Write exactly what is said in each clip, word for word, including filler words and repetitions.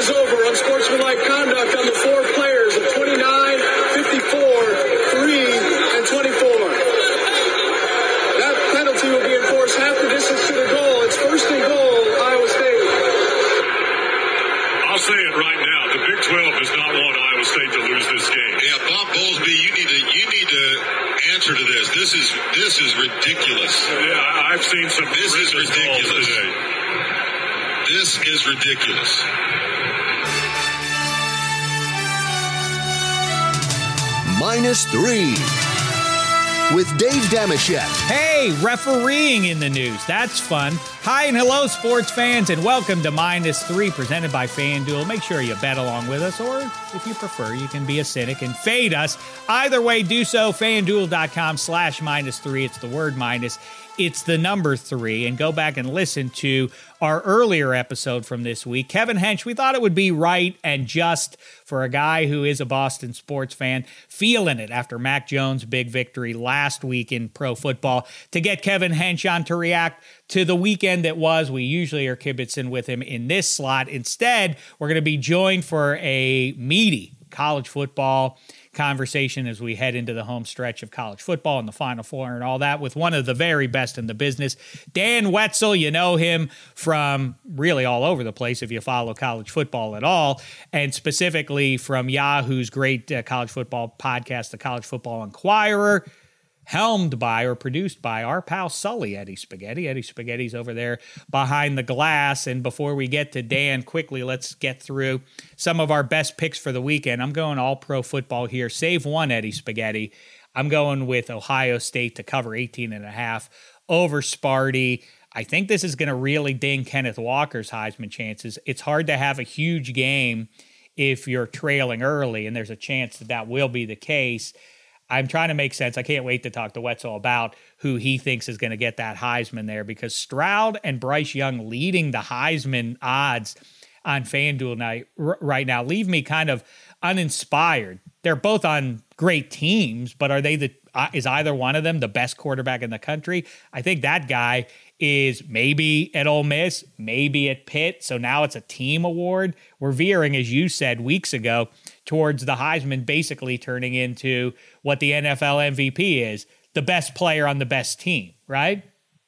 is over. Unsportsmanlike conduct on the four players of twenty-nine, fifty-four, three, and twenty-four. That penalty will be enforced half the distance to the goal. It's first and goal, Iowa State. I'll say it right now. The Big twelve does not want Iowa State to lose this game. Yeah, Bob Bowlesby, you need to you need to answer to this. This is this is ridiculous. Yeah, I've seen some. This is ridiculous. Today. This is ridiculous. Minus three with Dave Damashek. Hey, refereeing in the news. That's fun. Hi and hello, sports fans, and welcome to Minus Three, presented by FanDuel. Make sure you bet along with us, or if you prefer, you can be a cynic and fade us. Either way, do so. FanDuel.com slash minus three. It's the word minus. It's the number three. And go back and listen to our earlier episode from this week. Kevin Hench, we thought it would be right and just for a guy who is a Boston sports fan, feeling it after Mac Jones' big victory last week in pro football, to get Kevin Hench on to react to the weekend that was. We usually are kibitzing with him in this slot. Instead, we're going to be joined for a meaty college football conversation as we head into the home stretch of college football and the Final Four and all that with one of the very best in the business, Dan Wetzel. You know him from really all over the place if you follow college football at all, and specifically from Yahoo's great uh, college football podcast, The College Football Inquirer, helmed by or produced by our pal Sully, Eddie Spaghetti. Eddie Spaghetti's over there behind the glass. And before we get to Dan, quickly, let's get through some of our best picks for the weekend. I'm going all pro football here. Save one, Eddie Spaghetti. I'm going with Ohio State to cover eighteen and a half over Sparty. I think this is going to really ding Kenneth Walker's Heisman chances. It's hard to have a huge game if you're trailing early, and there's a chance that that will be the case. I'm trying to make sense. I can't wait to talk to Wetzel about who he thinks is going to get that Heisman there, because Stroud and Bryce Young leading the Heisman odds on FanDuel night r- right now leave me kind of uninspired. They're both on great teams, but are they the uh, is either one of them the best quarterback in the country? I think that guy is maybe at Ole Miss, maybe at Pitt. So now it's a team award. We're veering, as you said weeks ago, towards the Heisman basically turning into what the N F L M V P is, the best player on the best team, right?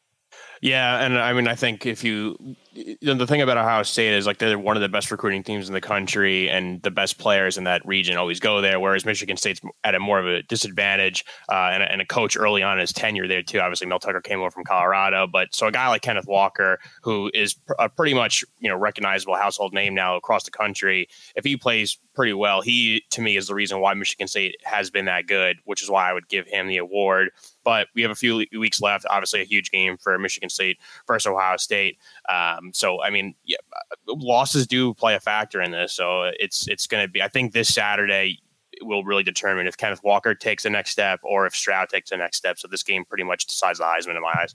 Yeah, and I mean, I think if you, you know, the thing about Ohio State is like they're one of the best recruiting teams in the country, and the best players in that region always go there, whereas Michigan State's at a more of a disadvantage, uh, and, and a coach early on in his tenure there too. Obviously, Mel Tucker came over from Colorado, but so a guy like Kenneth Walker, who is pr- a pretty much, you know, recognizable household name now across the country, if he plays pretty well, he, to me, is the reason why Michigan State has been that good, which is why I would give him the award. But we have a few weeks left. Obviously, a huge game for Michigan State versus Ohio State. Um, so, I mean, yeah, losses do play a factor in this. So it's it's going to be, I think this Saturday will really determine if Kenneth Walker takes the next step or if Stroud takes the next step. So this game pretty much decides the Heisman in my eyes.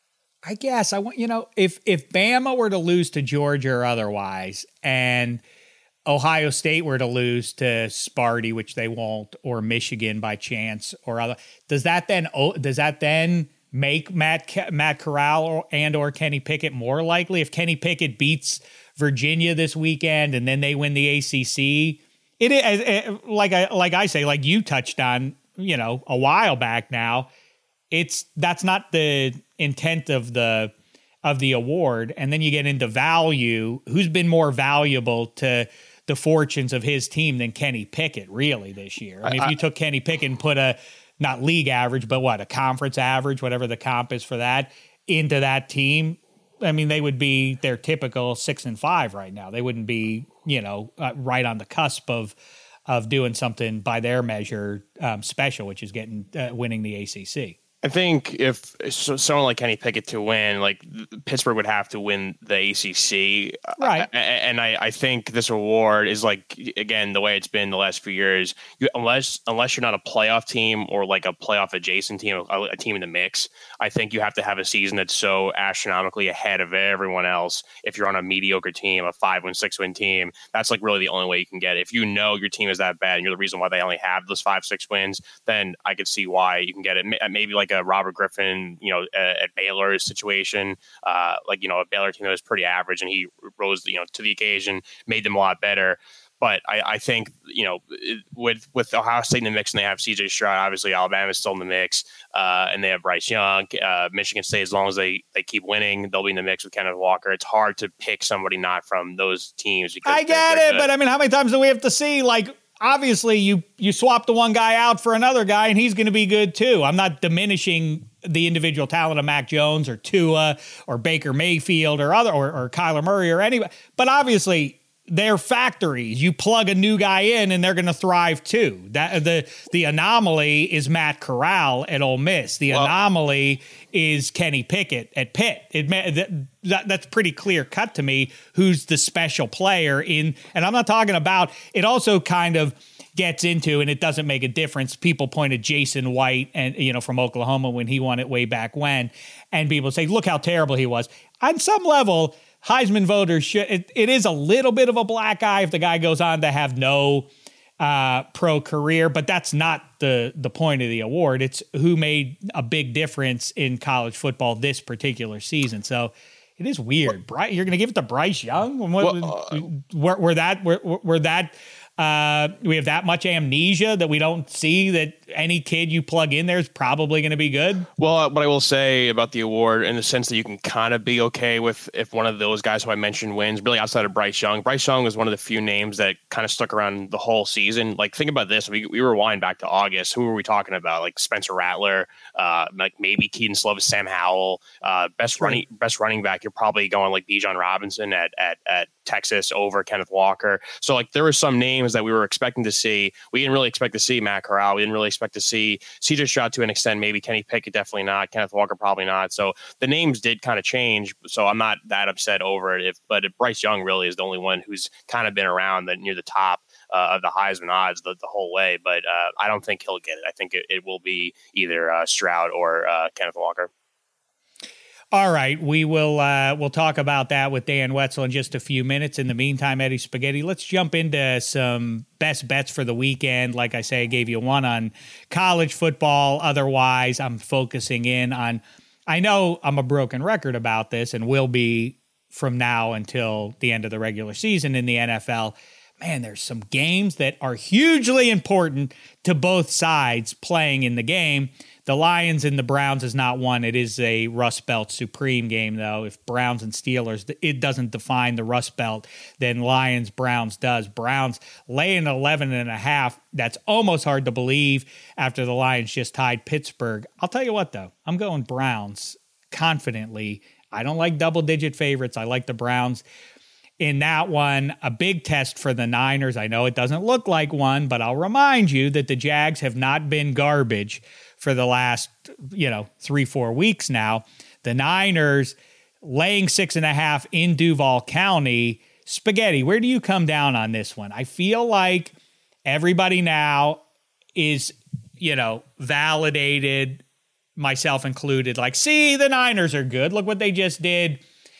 I guess I want, you know, if if Bama were to lose to Georgia or otherwise, and Ohio State were to lose to Sparty, which they won't, or Michigan by chance, or other, does that then does that then make Matt Matt Corral or, and or Kenny Pickett more likely? If Kenny Pickett beats Virginia this weekend and then they win the A C C, it is like I like I say, like you touched on, you know, a while back now. It's that's not the intent of the of the award, and then you get into value. Who's been more valuable to the fortunes of his team than Kenny Pickett, really, this year? I mean, I, if you took Kenny Pickett and put a, not league average, but what, a conference average, whatever the comp is for that, into that team, I mean, they would be their typical six and five right now. They wouldn't be, you know, uh, right on the cusp of of doing something by their measure um, special, which is getting uh, winning the A C C. I think if someone like Kenny Pickett to win, like Pittsburgh would have to win the A C C. Right. And I, I think this award is like, again, the way it's been the last few years, you, unless unless you're not a playoff team or like a playoff adjacent team, a, a team in the mix, I think you have to have a season that's so astronomically ahead of everyone else. If you're on a mediocre team, a five win, six win team, that's like really the only way you can get it. If you know your team is that bad and you're the reason why they only have those five, six wins, then I could see why you can get it. Maybe like a Robert Griffin, you know, at, at Baylor's situation, uh, like, you know, a Baylor team that was pretty average, and he rose, you know, to the occasion, made them a lot better. But I, I think, you know, with with Ohio State in the mix, and they have C J Stroud, obviously Alabama's still in the mix, uh, and they have Bryce Young. Uh, Michigan State, as long as they, they keep winning, they'll be in the mix with Kenneth Walker. It's hard to pick somebody not from those teams. Because I get it, but I mean, how many times do we have to see, like, obviously you, you swap the one guy out for another guy, and he's going to be good too. I'm not diminishing the individual talent of Mac Jones or Tua or Baker Mayfield or other or, or Kyler Murray or anybody, but obviously they're factories. You plug a new guy in and they're going to thrive too. That the the anomaly is Matt Corral at Ole Miss. The well, anomaly is Kenny Pickett at Pitt. It that, that's pretty clear cut to me who's the special player in, and I'm not talking about, it also kind of gets into, and it doesn't make a difference. People point at Jason White and, you know, from Oklahoma when he won it way back when, and people say, look how terrible he was. On some level, Heisman voters should, it, it is a little bit of a black eye if the guy goes on to have no uh, pro career, but that's not the, the point of the award. It's who made a big difference in college football this particular season. So it is weird. Bry, you're going to give it to Bryce Young? Well, uh, were, were that, were, were that, Uh, we have that much amnesia that we don't see that any kid you plug in there is probably going to be good? Well, what I will say about the award, in the sense that you can kind of be okay with if one of those guys who I mentioned wins, really outside of Bryce Young. Bryce Young was one of the few names that kind of stuck around the whole season. Like, think about this. We, we rewind back to August. Who were we talking about? Like Spencer Rattler, uh, like maybe Keaton Slovis, Sam Howell, uh, best right. running best running back. You're probably going like Bijan Robinson at, at, at Texas over Kenneth Walker. So like there were some names that we were expecting to see. We didn't really expect to see Matt Corral. We didn't really expect to see C J Stroud to an extent, maybe Kenny Pickett, definitely not. Kenneth Walker, probably not. So the names did kind of change. So I'm not that upset over it. If, but if Bryce Young really is the only one who's kind of been around the, near the top uh, of the Heisman odds the, the whole way. But uh, I don't think he'll get it. I think it, it will be either uh, Stroud or uh, Kenneth Walker. All right, we will uh, we'll talk about that with Dan Wetzel in just a few minutes. In the meantime, Eddie Spaghetti, let's jump into some best bets for the weekend. Like I say, I gave you one on college football. Otherwise, I'm focusing in on, I know I'm a broken record about this and will be from now until the end of the regular season in the N F L. Man, there's some games that are hugely important to both sides playing in the game. The Lions and the Browns is not one. It is a Rust Belt Supreme game, though. If Browns and Steelers, it doesn't define the Rust Belt, then Lions, Browns does. Browns laying eleven and a half. That's almost hard to believe after the Lions just tied Pittsburgh. I'll tell you what, though. I'm going Browns confidently. I don't like double-digit favorites. I like the Browns. In that one, a big test for the Niners. I know it doesn't look like one, but I'll remind you that the Jags have not been garbage for the last, you know, three, four weeks now. The Niners laying six and a half in Duval County. Spaghetti, where do you come down on this one? I feel like everybody now is, you know, validated, myself included. Like, see, the Niners are good. Look what they just did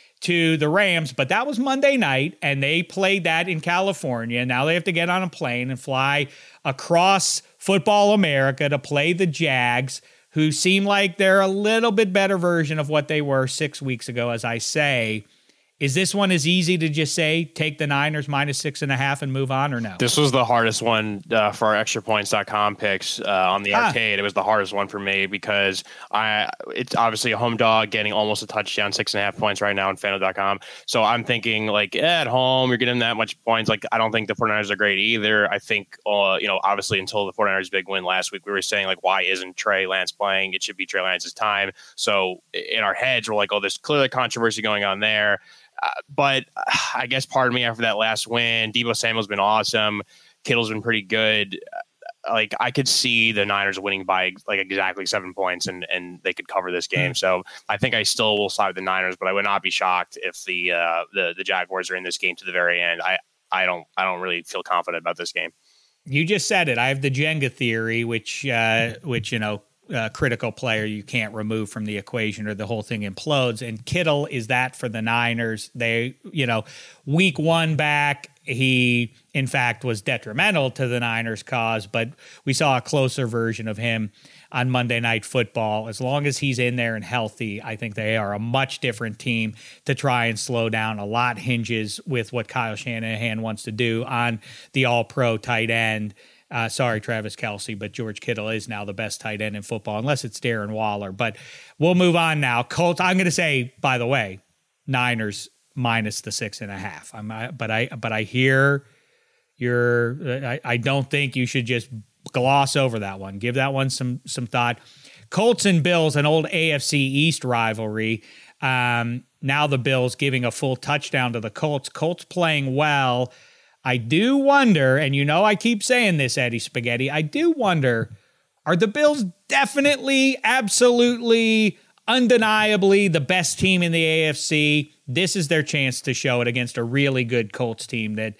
to the Rams, but that was Monday night, and they played that in California. Now they have to get on a plane and fly across football America to play the Jags, who seem like they're a little bit better version of what they were six weeks ago, as I say. Is this one as easy to just say, take the Niners minus six and a half and move on, or no? This was the hardest one uh, for our extra points dot com picks uh, on the ah. arcade. It was the hardest one for me because I it's obviously a home dog getting almost a touchdown, six and a half points right now on FanDuel dot com. So I'm thinking, like, eh, at home, you're getting that much points. Like, I don't think the 49ers are great either. I think, uh, you know, obviously until the 49ers big win last week, we were saying, like, why isn't Trey Lance playing? It should be Trey Lance's time. So in our heads, we're like, oh, there's clearly controversy going on there. Uh, but uh, I guess part of me after that last win, Deebo Samuel's been awesome. Kittle's been pretty good. Uh, like I could see the Niners winning by like exactly seven points and, and they could cover this game. Mm-hmm. So I think I still will side with the Niners, but I would not be shocked if the, uh, the, the Jaguars are in this game to the very end. I, I don't, I don't really feel confident about this game. You just said it. I have the Jenga theory, which, uh, which, you know, Uh, critical player you can't remove from the equation or the whole thing implodes. And Kittle is that for the Niners. They, you know, week one back, he, in fact, was detrimental to the Niners' cause, but we saw a closer version of him on Monday Night Football. As long as he's in there and healthy, I think they are a much different team to try and slow down. A lot hinges with what Kyle Shanahan wants to do on the all-pro tight end. Uh, sorry, Travis Kelce, but George Kittle is now the best tight end in football, unless it's Darren Waller. But we'll move on now. Colts, I'm going to say, by the way, Niners minus the six and a half. I'm, I, but I, but I hear you're. I, I don't think you should just gloss over that one. Give that one some some thought. Colts and Bills, an old A F C East rivalry. Um, now the Bills giving a full touchdown to the Colts. Colts playing well. I do wonder, and you know I keep saying this, Eddie Spaghetti, I do wonder, are the Bills definitely, absolutely, undeniably the best team in the A F C? This is their chance to show it against a really good Colts team that,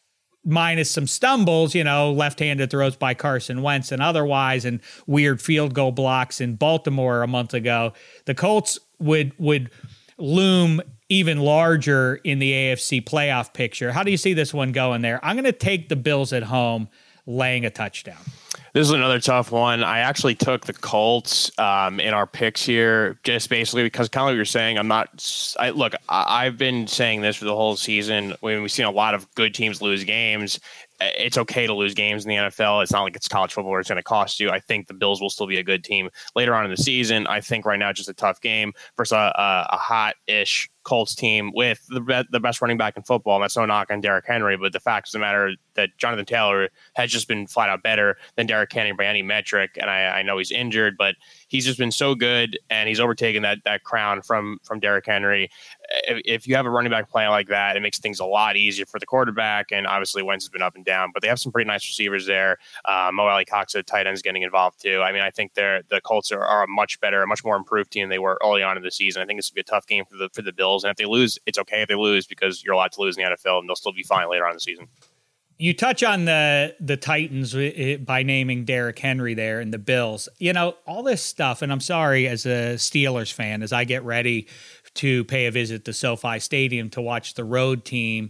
minus some stumbles, you know, left-handed throws by Carson Wentz and otherwise, and weird field goal blocks in Baltimore a month ago, the Colts would would loom even larger in the A F C playoff picture. How do you see this one going there? I'm going to take the Bills at home laying a touchdown. This is another tough one. I actually took the Colts um, in our picks here, just basically because kind of like you're saying, I'm not, I, look, I, I've been saying this for the whole season. When we've seen a lot of good teams lose games, it's okay to lose games in the N F L. It's not like it's college football where it's going to cost you. I think the Bills will still be a good team later on in the season. I think right now it's just a tough game versus a, a, a hot-ish Colts team with the be- the best running back in football. And that's no knock on Derrick Henry, but the fact of the matter that Jonathan Taylor has just been flat out better than Derrick Henry by any metric. And I, I know he's injured, but he's just been so good, and he's overtaken that that crown from from Derrick Henry. If, if you have a running back playing like that, it makes things a lot easier for the quarterback. And obviously Wentz has been up and down, but they have some pretty nice receivers there. Uh, Mo Alley Cox, a tight end, is getting involved too. I mean, I think they're the Colts are, are a much better, a much more improved team than they were early on in the season. I think this will be a tough game for the for the Bills, and if they lose, it's okay if they lose because you're allowed to lose in the N F L, and they'll still be fine later on in the season. You touch on the the Titans by naming Derrick Henry there and the Bills. You know, all this stuff, and I'm sorry as a Steelers fan, as I get ready to pay a visit to SoFi Stadium to watch the road team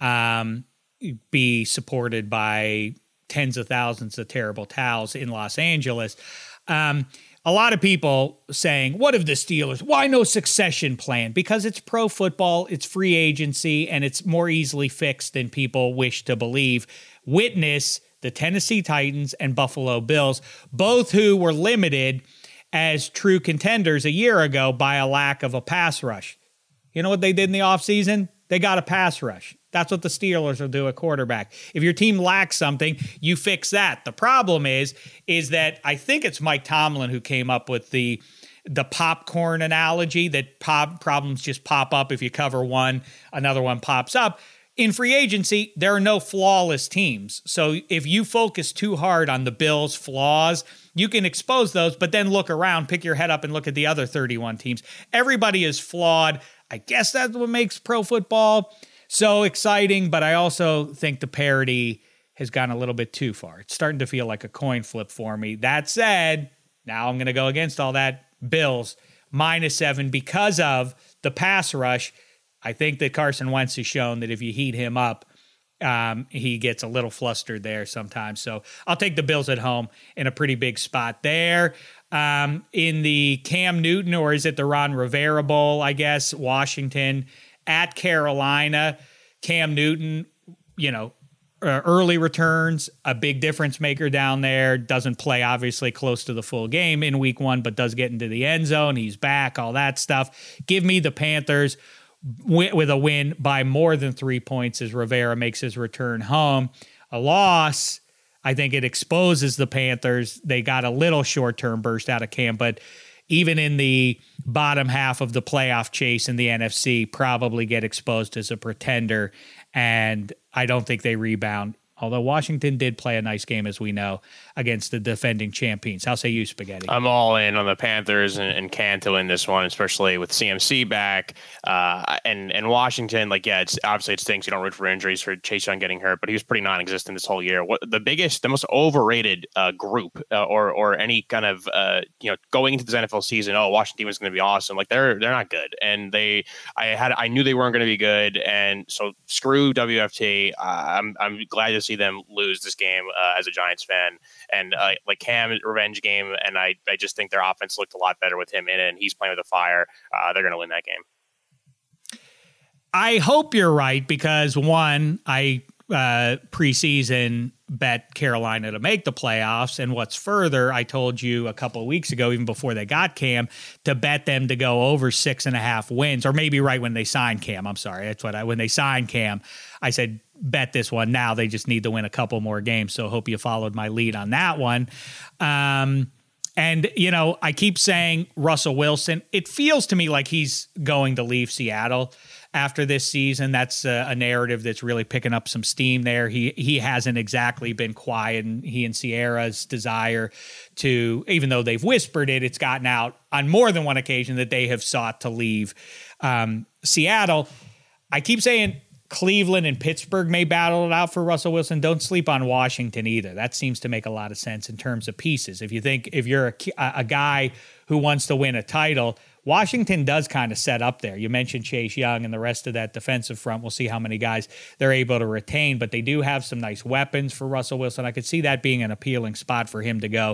um, be supported by tens of thousands of terrible towels in Los Angeles. Um, a lot of people saying, what if the Steelers, why no succession plan? Because it's pro football, it's free agency, and it's more easily fixed than people wish to believe. Witness the Tennessee Titans and Buffalo Bills, both who were limited as true contenders a year ago by a lack of a pass rush. You know what they did in the offseason? They got a pass rush. That's what the Steelers will do at quarterback. If your team lacks something, you fix that. The problem is, is that I think it's Mike Tomlin who came up with the the popcorn analogy that pop problems just pop up. If you cover one, another one pops up. In free agency, there are no flawless teams. So if you focus too hard on the Bills' flaws, you can expose those, but then look around, pick your head up and look at the other thirty-one teams. Everybody is flawed. I guess that's what makes pro football so exciting, but I also think the parity has gone a little bit too far. It's starting to feel like a coin flip for me. That said, now I'm going to go against all that. Bills, minus seven because of the pass rush. I think that Carson Wentz has shown that if you heat him up, um, he gets a little flustered there sometimes. So I'll take the Bills at home in a pretty big spot there. Um, in the Cam Newton, or is it the Ron Rivera Bowl, I guess, Washington at Carolina. Cam Newton, you know, uh, early returns, a big difference maker down there. Doesn't play, obviously, close to the full game in week one, but does get into the end zone. He's back, all that stuff. Give me the Panthers with a win by more than three points as Rivera makes his return home. A loss, I think it exposes the Panthers. They got a little short-term burst out of Cam, but even in the bottom half of the playoff chase in the N F C, probably get exposed as a pretender, and I don't think they rebound. Although Washington did play a nice game, as we know, against the defending champions. How say you, Spaghetti? I'm all in on the Panthers and, and Can to win this one, especially with C M C back. Uh, and, and Washington, like, yeah, it's obviously it stinks. You don't root for injuries for Chase Young getting hurt, but he was pretty non-existent this whole year. What the biggest, the most overrated uh, group uh, or or any kind of, uh, you know, going into this N F L season, oh, Washington was going to be awesome. Like, they're they're not good. And they, I had, I knew they weren't going to be good. And so screw W F T. Uh, I'm, I'm glad to see them lose this game uh, as a Giants fan. And uh, like Cam, revenge game, and I, I just think their offense looked a lot better with him in it, and he's playing with a fire. Uh, they're going to win that game. I hope you're right because, one, I uh, preseason bet Carolina to make the playoffs. And what's further, I told you a couple of weeks ago, even before they got Cam, to bet them to go over six and a half wins, or maybe right when they signed Cam. I'm sorry. That's what I, when they signed Cam, I said, bet this one. Now they just need to win a couple more games. So hope you followed my lead on that one. Um, and, you know, I keep saying Russell Wilson, it feels to me like he's going to leave Seattle after this season. That's a, a narrative that's really picking up some steam there. He he hasn't exactly been quiet, and he and Sierra's desire to, even though they've whispered it, it's gotten out on more than one occasion that they have sought to leave um, Seattle. I keep saying Cleveland and Pittsburgh may battle it out for Russell Wilson. Don't sleep on Washington either. That seems to make a lot of sense in terms of pieces. If you think, if you're a, a guy who wants to win a title, Washington does kind of set up there. You mentioned Chase Young and the rest of that defensive front. We'll see how many guys they're able to retain, but they do have some nice weapons for Russell Wilson. I could see that being an appealing spot for him to go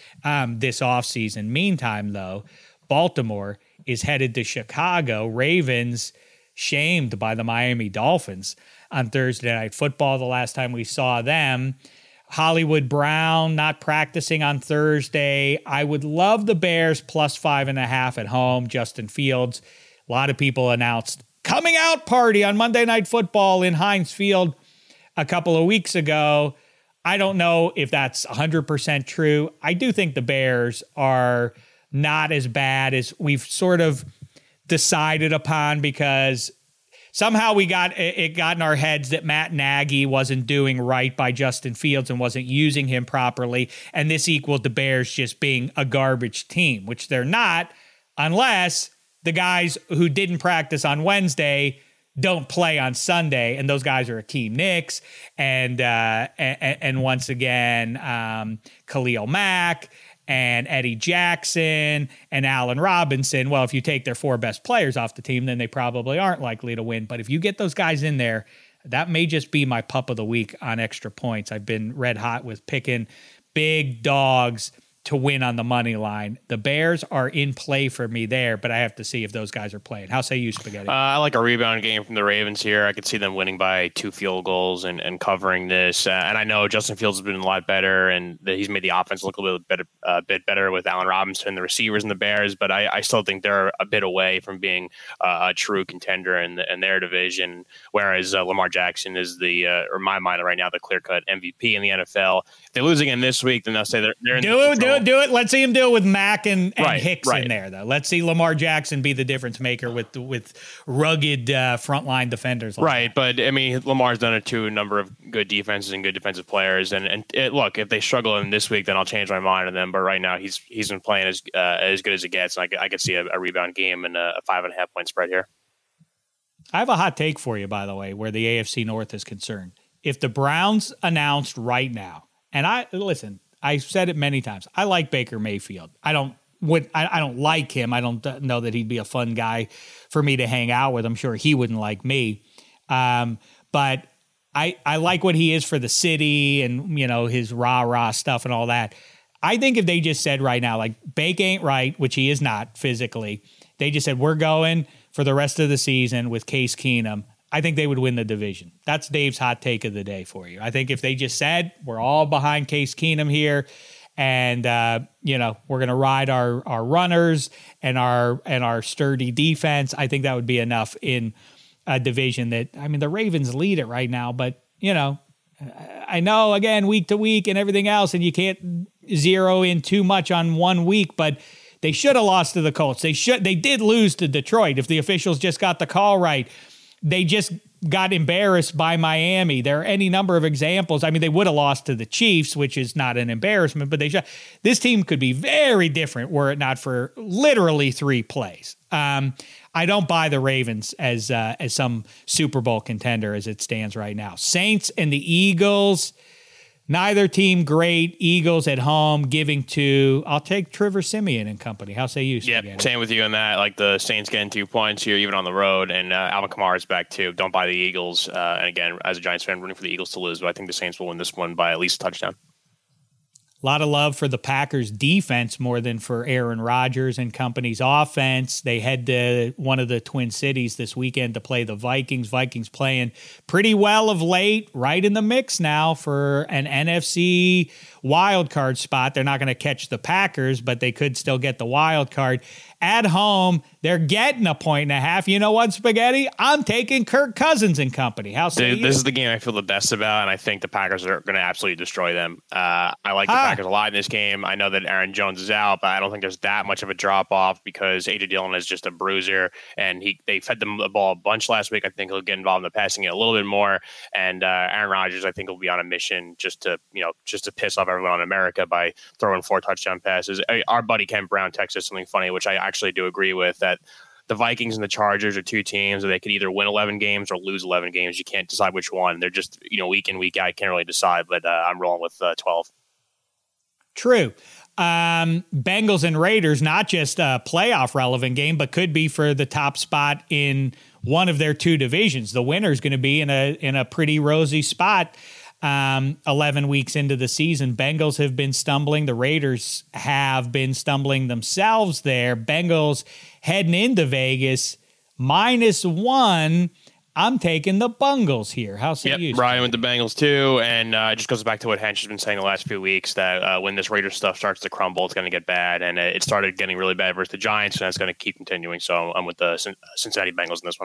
um, this offseason. Meantime, though, Baltimore is headed to Chicago. Ravens shamed by the Miami Dolphins on Thursday Night Football the last time we saw them. Hollywood Brown not practicing on Thursday. I would love the Bears plus five and a half at home. Justin Fields. A lot of people announced coming out party on Monday Night Football in Heinz Field a couple of weeks ago. I don't know if that's one hundred percent true. I do think the Bears are not as bad as we've sort of decided upon, because somehow we got it got in our heads that Matt Nagy wasn't doing right by Justin Fields and wasn't using him properly, and this equaled the Bears just being a garbage team, which they're not, unless the guys who didn't practice on Wednesday don't play on Sunday, and those guys are Akeem Nicks and uh, and, and once again um, Khalil Mack and Eddie Jackson and Allen Robinson. Well, if you take their four best players off the team, then they probably aren't likely to win. But if you get those guys in there, that may just be my pup of the week on Extra Points. I've been red hot with picking big dogs to win on the money line. The Bears are in play for me there, but I have to see if those guys are playing. How say you, Spaghetti? Uh, I like a rebound game from the Ravens here. I could see them winning by two field goals and, and covering this. Uh, and I know Justin Fields has been a lot better, and that he's made the offense look a little bit, uh, bit better with Allen Robinson and the receivers and the Bears, but I, I still think they're a bit away from being uh, a true contender in, the, in their division, whereas uh, Lamar Jackson is the, uh, or in my mind right now, the clear-cut M V P in the N F L. If they lose again this week, then they'll say they're, they're in do it, do it, do it. Let's see him do it with Mack and, and right, Hicks right. in there, though. Let's see Lamar Jackson be the difference maker with with rugged uh, frontline defenders. Like right, that. but I mean, Lamar's done it to a number of good defenses and good defensive players. And and it, look, if they struggle in this week, then I'll change my mind on them. But right now, he's he's been playing as uh, as good as it gets. And I, I could see a, a rebound game and a, a five and a half point spread here. I have a hot take for you, by the way, where the A F C North is concerned. If the Browns announced right now, and I listen. I've said it many times. I like Baker Mayfield. I don't would I, I don't like him. I don't know that he'd be a fun guy for me to hang out with. I'm sure he wouldn't like me. Um, but I I like what he is for the city and, you know, his rah-rah stuff and all that. I think if they just said right now, like, Bake ain't right, which he is not physically, they just said, we're going for the rest of the season with Case Keenum, I think they would win the division. That's Dave's hot take of the day for you. I think if they just said, we're all behind Case Keenum here, and, uh, you know, we're going to ride our, our runners and our and our sturdy defense, I think that would be enough in a division that, I mean, the Ravens lead it right now, but, you know, I know, again, week to week and everything else, and you can't zero in too much on one week, but they should have lost to the Colts. They should. They did lose to Detroit if the officials just got the call right. They just got embarrassed by Miami. There are any number of examples. I mean, they would have lost to the Chiefs, which is not an embarrassment, but they should. This team could be very different were it not for literally three plays. Um, I don't buy the Ravens as uh, as some Super Bowl contender as it stands right now. Saints and the Eagles, Neither team great. Eagles at home giving to, I'll take Trevor Siemian and company. How say you? Yeah, same with you on that. Like the Saints getting two points here, even on the road, and uh, Alvin Kamara is back too. Don't buy the Eagles. Uh, and again, as a Giants fan, rooting for the Eagles to lose, but I think the Saints will win this one by at least a touchdown. A lot of love for the Packers defense more than for Aaron Rodgers and company's offense. They head to one of the Twin Cities this weekend to play the Vikings. Vikings playing pretty well of late, right in the mix now for an N F C wild card spot. They're not going to catch the Packers, but they could still get the wild card. At home, they're getting a point and a half. You know what, Spaghetti? I'm taking Kirk Cousins and company. How say Dude, you? This is the game I feel the best about, and I think the Packers are going to absolutely destroy them. Uh, I like the Ah. Packers a lot in this game. I know that Aaron Jones is out, but I don't think there's that much of a drop-off because A J Dillon is just a bruiser, and he they fed them the ball a bunch last week. I think he'll get involved in the passing game a little bit more, and uh, Aaron Rodgers, I think, will be on a mission just to, you know, just to piss off everyone in America by throwing four touchdown passes. I, our buddy Ken Brown texted something funny, which I actually do agree with, that the Vikings and the Chargers are two teams that they could either win eleven games or lose eleven games. You can't decide which one. They're just, you know, week in, week out. I can't really decide, but uh, I'm rolling with uh, twelve. True. Um, Bengals and Raiders, not just a playoff relevant game, but could be for the top spot in one of their two divisions. The winner is going to be in a in a pretty rosy spot. Um, eleven weeks into the season, Bengals have been stumbling. The Raiders have been stumbling themselves there. Bengals heading into Vegas minus one. I'm taking the Bungles here. How say yep, you? Ryan with the Bengals too, and uh, it just goes back to what Hench has been saying the last few weeks, that uh, when this Raiders stuff starts to crumble, it's going to get bad, and it started getting really bad versus the Giants, and that's going to keep continuing. So I'm with the Cincinnati Bengals in this one.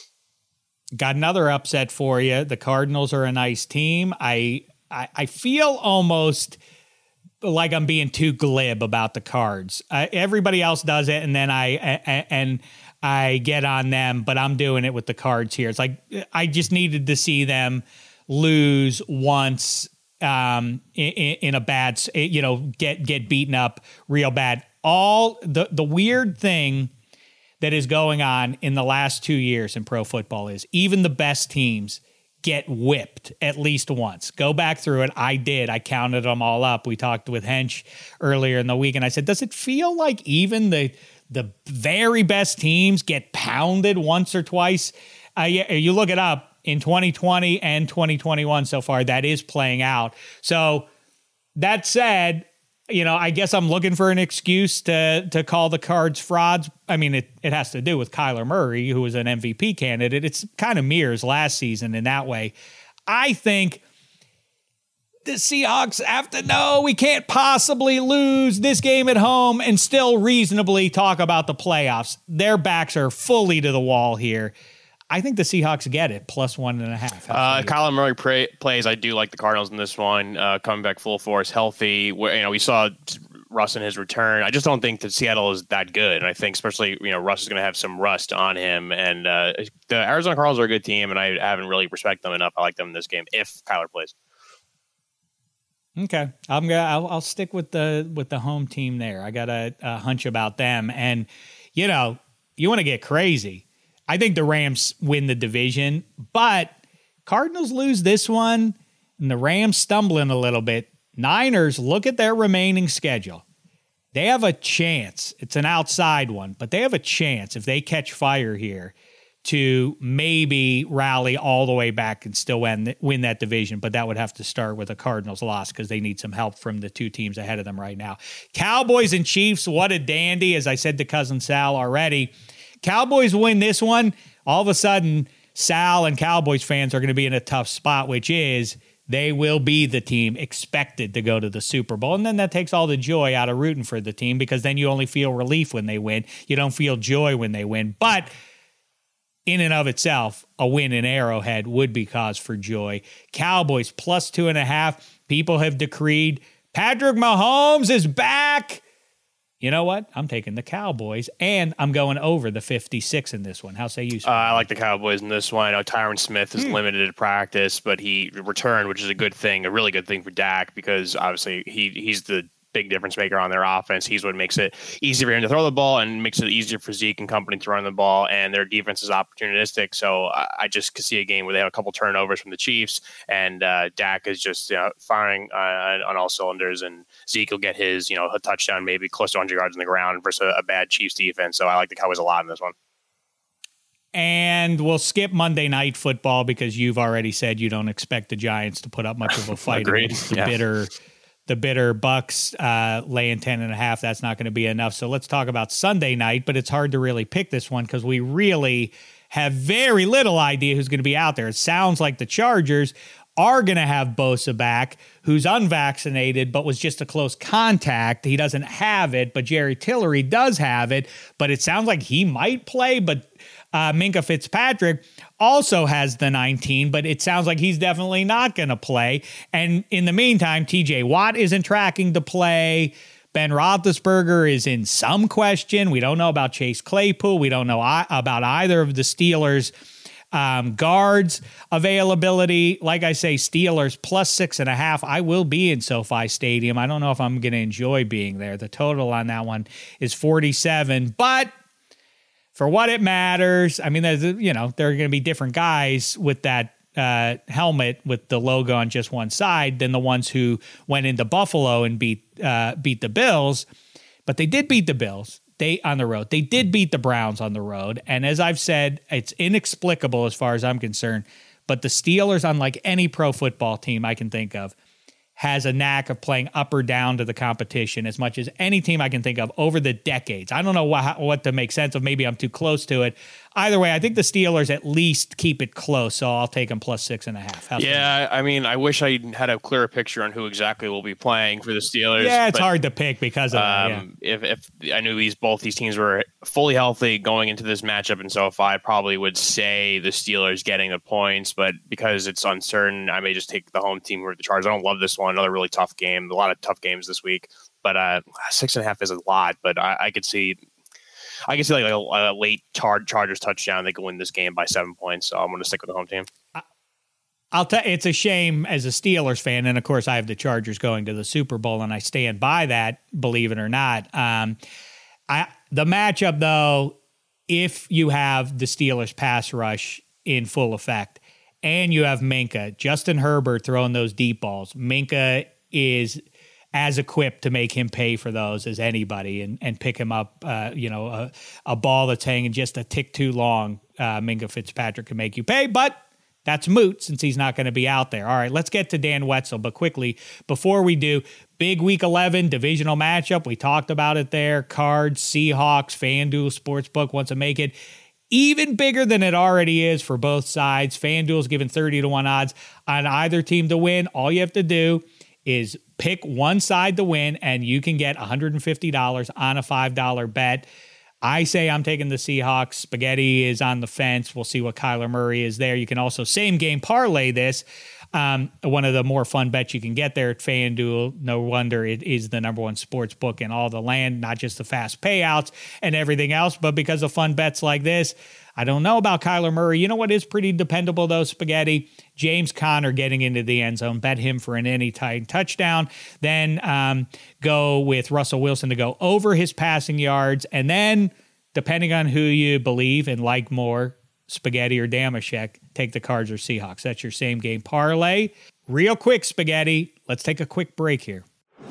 Got another upset for you. The Cardinals are a nice team. I, I I feel almost like I'm being too glib about the Cards. Uh, everybody else does it, and then I, I and I get on them, but I'm doing it with the Cards here. It's like I just needed to see them lose once um, in, in a bad, you know, get get beaten up real bad. All the the weird thing that is going on in the last two years in pro football is even the best teams get whipped at least once. Go back through it. I did. I counted them all up. We talked with Hench earlier in the week, and I said, does it feel like even the the very best teams get pounded once or twice? Uh, you, you look it up in twenty twenty and twenty twenty-one so far, that is playing out. So that said, you know, I guess I'm looking for an excuse to to call the Cards frauds. I mean, it, it has to do with Kyler Murray, who was an M V P candidate. It's kind of mirrors last season in that way. I think the Seahawks have to know we can't possibly lose this game at home and still reasonably talk about the playoffs. Their backs are fully to the wall here. I think the Seahawks get it, plus one and a half. Uh, Kyler Murray pray, plays. I do like the Cardinals in this one, uh, coming back full force, healthy. Where, you know, we saw Russ in his return. I just don't think that Seattle is that good. And I think especially, you know, Russ is going to have some rust on him. And uh, the Arizona Cardinals are a good team, and I haven't really respected them enough. I like them in this game if Kyler plays. Okay, I'm gonna. I'll, I'll stick with the with the home team there. I got a, a hunch about them, and you know, you want to get crazy. I think the Rams win the division, but Cardinals lose this one, and the Rams stumbling a little bit. Niners, look at their remaining schedule. They have a chance. It's an outside one, but they have a chance if they catch fire here to maybe rally all the way back and still win, win that division. But that would have to start with a Cardinals loss because they need some help from the two teams ahead of them right now. Cowboys and Chiefs, what a dandy. As I said to Cousin Sal already, Cowboys win this one. All of a sudden, Sal and Cowboys fans are going to be in a tough spot, which is they will be the team expected to go to the Super Bowl. And then that takes all the joy out of rooting for the team because then you only feel relief when they win. You don't feel joy when they win. But in and of itself, a win in Arrowhead would be cause for joy. Cowboys plus two and a half. People have decreed Patrick Mahomes is back. You know what? I'm taking the Cowboys, and I'm going over the fifty-six in this one. How say you? Uh, I like the Cowboys in this one. I know Tyron Smith is hmm. limited to practice, but he returned, which is a good thing, a really good thing for Dak because obviously he he's the big difference maker on their offense. He's what makes it easier for him to throw the ball and makes it easier for Zeke and company to run the ball. And their defense is opportunistic. So I, I just could see a game where they have a couple turnovers from the Chiefs, and uh, Dak is just you know, firing uh, on all cylinders, and Zeke will get his, you know, a touchdown, maybe close to one hundred yards on the ground versus a, a bad Chiefs defense. So I like the Cowboys a lot in this one. And we'll skip Monday Night Football because you've already said you don't expect the Giants to put up much of a fight against the yeah. bitter, the bitter Bucks uh, laying ten and a half. That's not going to be enough. So let's talk about Sunday night. But it's hard to really pick this one because we really have very little idea who's going to be out there. It sounds like the Chargers are going to have Bosa back, who's unvaccinated but was just a close contact. He doesn't have it, but Jerry Tillery does have it. But it sounds like he might play, but Uh, Minkah Fitzpatrick also has the nineteen, but it sounds like he's definitely not going to play. And in the meantime, T J Watt isn't tracking to play. Ben Roethlisberger is in some question. We don't know about Chase Claypool. We don't know I- about either of the Steelers' um, guards availability. Like I say, Steelers plus six and a half. I will be in SoFi Stadium. I don't know if I'm going to enjoy being there. The total on that one is forty-seven, but for what it matters, I mean, there's, you know, there are going to be different guys with that uh, helmet with the logo on just one side than the ones who went into Buffalo and beat uh, beat the Bills. But they did beat the Bills they on the road. They did beat the Browns on the road. And as I've said, it's inexplicable as far as I'm concerned. But the Steelers, unlike any pro football team I can think of, has a knack of playing up or down to the competition as much as any team I can think of over the decades. I don't know what, what to make sense of. Maybe I'm too close to it. Either way, I think the Steelers at least keep it close, so I'll take them plus six and a half. How's yeah, that? I mean, I wish I had a clearer picture on who exactly will be playing for the Steelers. Yeah, it's but, hard to pick because of um, that. Yeah. If, if I knew these both these teams were fully healthy going into this matchup in SoFi, I probably would say the Steelers getting the points, but because it's uncertain, I may just take the home team or the Chargers. I don't love this one. Another really tough game. A lot of tough games this week, but uh, six and a half is a lot. But I, I could see. I can see like a, a late Char- Chargers touchdown. They can win this game by seven points. So I'm going to stick with the home team. I'll tell. It's a shame as a Steelers fan, and of course I have the Chargers going to the Super Bowl, and I stand by that. Believe it or not, um, I the matchup though, if you have the Steelers pass rush in full effect, and you have Minkah, Justin Herbert throwing those deep balls, Minkah is as equipped to make him pay for those as anybody and, and pick him up, uh, you know, a, a ball that's hanging just a tick too long. Uh, Minkah Fitzpatrick can make you pay, but that's moot since he's not going to be out there. All right, let's get to Dan Wetzel, but quickly, before we do, big week eleven divisional matchup. We talked about it there. Cards, Seahawks, FanDuel Sportsbook wants to make it even bigger than it already is for both sides. FanDuel's giving thirty to one odds on either team to win. All you have to do is pick one side to win, and you can get one hundred fifty dollars on a five dollar bet. I say I'm taking the Seahawks. Spaghetti is on the fence. We'll see what Kyler Murray is there. You can also same game parlay this. Um, one of the more fun bets you can get there at FanDuel. No wonder it is the number one sports book in all the land, not just the fast payouts and everything else, but because of fun bets like this. I don't know about Kyler Murray. You know what is pretty dependable, though, Spaghetti? James Conner getting into the end zone. Bet him for an anytime touchdown. Then um, go with Russell Wilson to go over his passing yards. And then, depending on who you believe and like more, Spaghetti or Damashek, take the Cards or Seahawks. That's your same game parlay. Real quick, Spaghetti. Let's take a quick break here.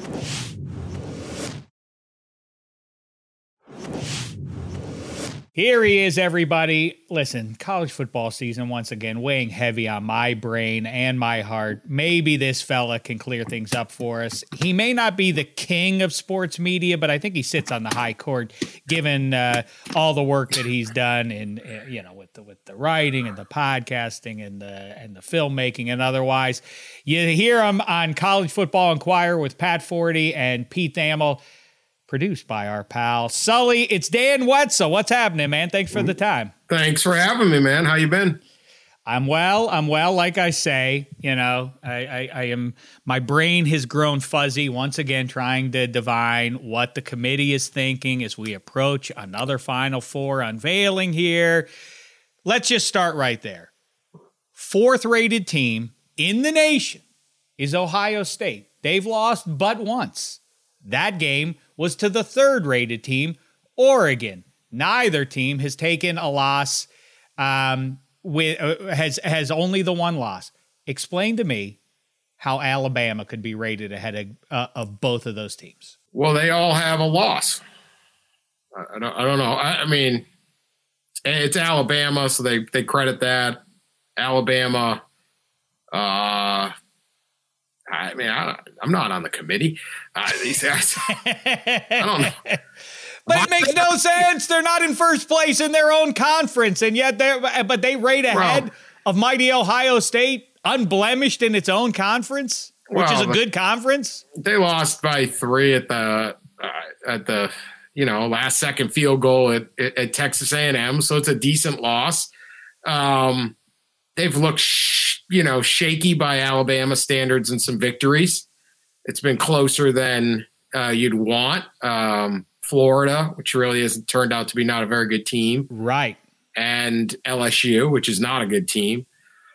Here he is, everybody. Listen, college football season once again weighing heavy on my brain and my heart. Maybe this fella can clear things up for us. He may not be the king of sports media, but I think he sits on the high court, given uh, all the work that he's done in, uh, you know, with the with the writing and the podcasting and the and the filmmaking and otherwise. You hear him on College Football Inquirer with Pat Forty and Pete Thamel. Produced by our pal Sully. It's Dan Wetzel. What's happening, man? Thanks for the time. Thanks for having me, man. How you been? I'm well. I'm well. Like I say, you know, I, I, I am. My brain has grown fuzzy once again, trying to divine what the committee is thinking as we approach another Final Four unveiling here. Let's just start right there. Fourth-rated team in the nation is Ohio State. They've lost but once. That game was to the third-rated team, Oregon. Neither team has taken a loss, um, with uh, has has only the one loss. Explain to me how Alabama could be rated ahead of, uh, of both of those teams. Well, they all have a loss. I, I, don't, I don't know. I, I mean, it's Alabama, so they, they credit that. Alabama, uh, I mean, I, I'm not on the committee. Uh, these guys, I don't know. But it makes no sense. They're not in first place in their own conference, and yet they're but they rate ahead Bro. of mighty Ohio State, unblemished in its own conference, which Well, is a good conference. They lost by three at the uh, at the you know last second field goal at, at, at Texas A and M, so it's a decent loss. Um, they've looked sh- you know shaky by Alabama standards in some victories. It's been closer than uh, you'd want. Um, Florida, which really has turned out to be not a very good team, Right. and L S U, which is not a good team.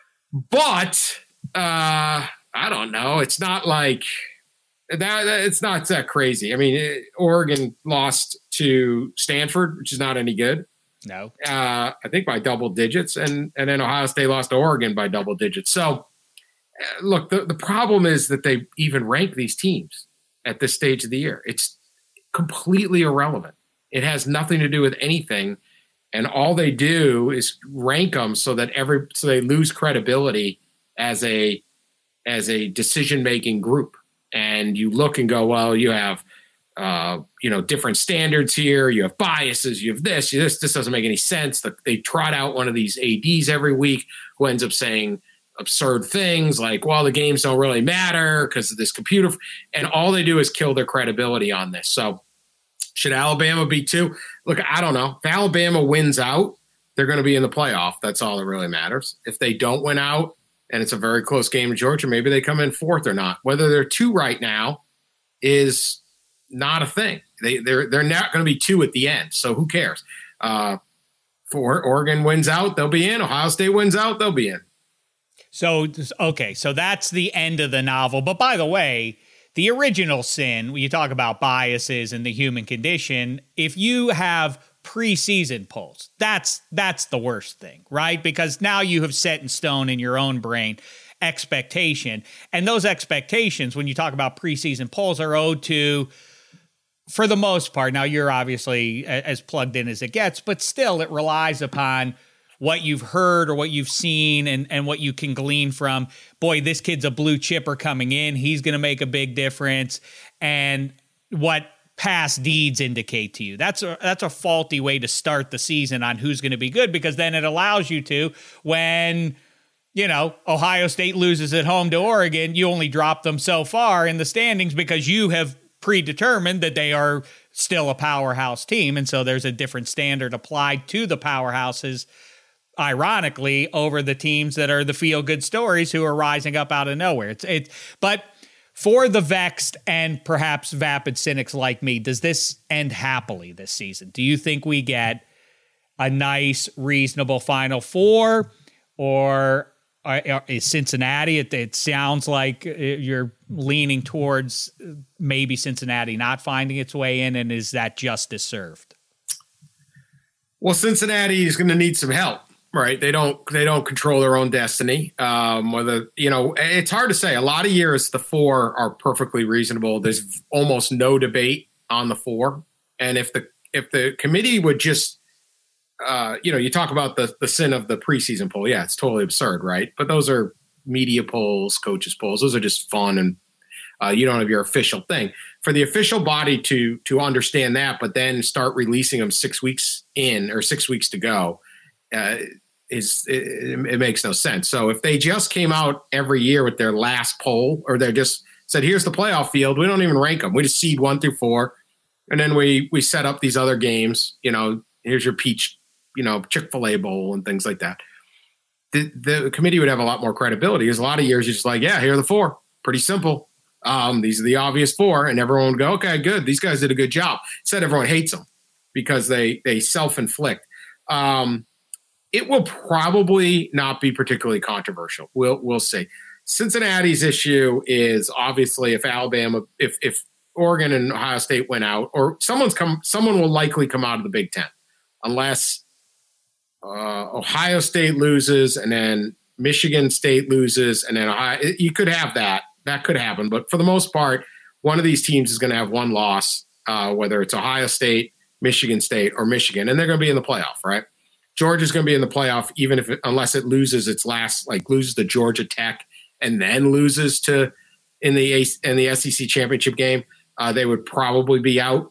But uh, I don't know. It's not like that. that- It's not that crazy. I mean, it, Oregon lost to Stanford, which is not any good. No. Uh, I think by double digits, and and then Ohio State lost to Oregon by double digits. So, uh, look, the, the problem is that they even rank these teams at this stage of the year. It's completely irrelevant. It has nothing to do with anything, and all they do is rank them so that every so they lose credibility as a as a decision making group. And you look and go, well, you have uh, you know different standards here. You have biases. You have this. You this. This doesn't make any sense. They trot out one of these A Ds every week who ends up saying absurd things like, well, the games don't really matter because of this computer. And all they do is kill their credibility on this. So should Alabama be two? Look, I don't know. If Alabama wins out, they're going to be in the playoff. That's all that really matters. If they don't win out and it's a very close game in Georgia, maybe they come in fourth or not. Whether they're two right now is not a thing. They, they're, they're not going to be two at the end. So who cares? Uh, for Oregon wins out, they'll be in. Ohio State wins out, they'll be in. So, okay, so that's the end of the novel. But by the way, the original sin, when you talk about biases and the human condition, if you have preseason polls, that's that's the worst thing, right? Because now you have set in stone in your own brain expectation. And those expectations, when you talk about preseason polls, are owed to, for the most part, now you're obviously as plugged in as it gets, but still it relies upon what you've heard or what you've seen and, and what you can glean from, boy, this kid's a blue chipper coming in. He's going to make a big difference. And what past deeds indicate to you. That's a, that's a faulty way to start the season on who's going to be good, because then it allows you to, when, you know, Ohio State loses at home to Oregon, you only drop them so far in the standings because you have predetermined that they are still a powerhouse team. And so there's a different standard applied to the powerhouses, ironically, over the teams that are the feel-good stories who are rising up out of nowhere. It's it, but for the vexed and perhaps vapid cynics like me, does this end happily this season? Do you think we get a nice, reasonable Final Four, or uh, is Cincinnati? It, it sounds like you're leaning towards maybe Cincinnati not finding its way in, and is that justice served? Well, Cincinnati is going to need some help. Right. They don't they don't control their own destiny. Um, whether, you know, it's hard to say. A lot of years, the four are perfectly reasonable. There's almost no debate on the four. And if the if the committee would just, uh, you know, you talk about the, the sin of the preseason poll. Yeah, it's totally absurd. Right. But those are media polls, coaches polls. Those are just fun. And uh, you don't have your official thing. For the official body to to understand that, but then start releasing them six weeks in or six weeks to go. Uh, is it, it makes no sense. So if they just came out every year with their last poll, or they just said, here's the playoff field, we don't even rank them. We just seed one through four. And then we, we set up these other games, you know, here's your peach, you know, Chick-fil-A bowl and things like that. The, the committee would have a lot more credibility. There's a lot of years you're just like, yeah, here are the four. Pretty simple. Um, these are the obvious four. And everyone would go, okay, good. These guys did a good job. Instead, everyone hates them because they, they self-inflict. Um, It will probably not be particularly controversial. We'll we'll see. Cincinnati's issue is obviously if Alabama, if if Oregon and Ohio State win out, or someone's come, someone will likely come out of the Big Ten, unless uh, Ohio State loses and then Michigan State loses, and then Ohio, you could have that. That could happen, but for the most part, one of these teams is going to have one loss, uh, whether it's Ohio State, Michigan State, or Michigan, and they're going to be in the playoff, right? Georgia's going to be in the playoff, even if it, unless it loses its last, like loses to Georgia Tech and then loses to in the in the S E C championship game. Uh, they would probably be out.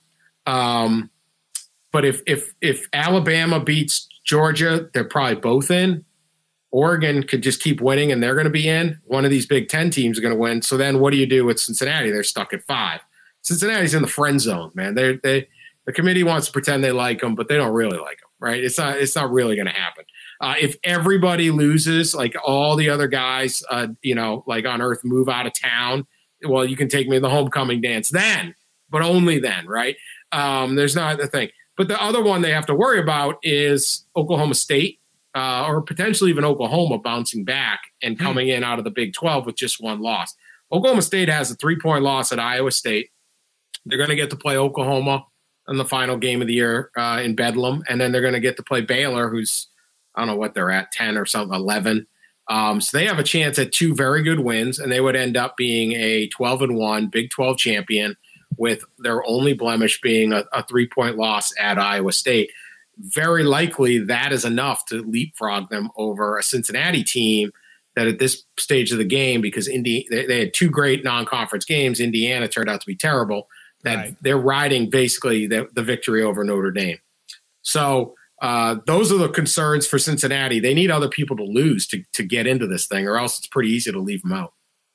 Um, but if if if Alabama beats Georgia, they're probably both in. Oregon could just keep winning, and they're going to be in. One of these Big Ten teams are going to win. So then, what do you do with Cincinnati? They're stuck at five. Cincinnati's in the friend zone, man. They they the committee wants to pretend they like them, but they don't really like them, right? It's not it's not really going to happen. Uh, if everybody loses, like all the other guys, uh, you know, like on Earth, move out of town. Well, you can take me to the homecoming dance then, but only then, right? Um, there's not the thing. But the other one they have to worry about is Oklahoma State, uh, or potentially even Oklahoma bouncing back and coming in out of the Big twelve with just one loss. Oklahoma State has a three-point loss at Iowa State. They're going to get to play Oklahoma in the final game of the year uh, in Bedlam, and then they're going to get to play Baylor, who's, I don't know what they're at, ten or something, eleven. Um, so they have a chance at two very good wins, and they would end up being a twelve and one Big twelve champion with their only blemish being a, a three-point loss at Iowa State. Very likely that is enough to leapfrog them over a Cincinnati team that at this stage of the game, because Indi- they, they had two great non-conference games, Indiana turned out to be terrible, that right. They're riding basically the, the victory over Notre Dame. So Uh, those are the concerns for Cincinnati. They need other people to lose to, to get into this thing, or else it's pretty easy to leave them out.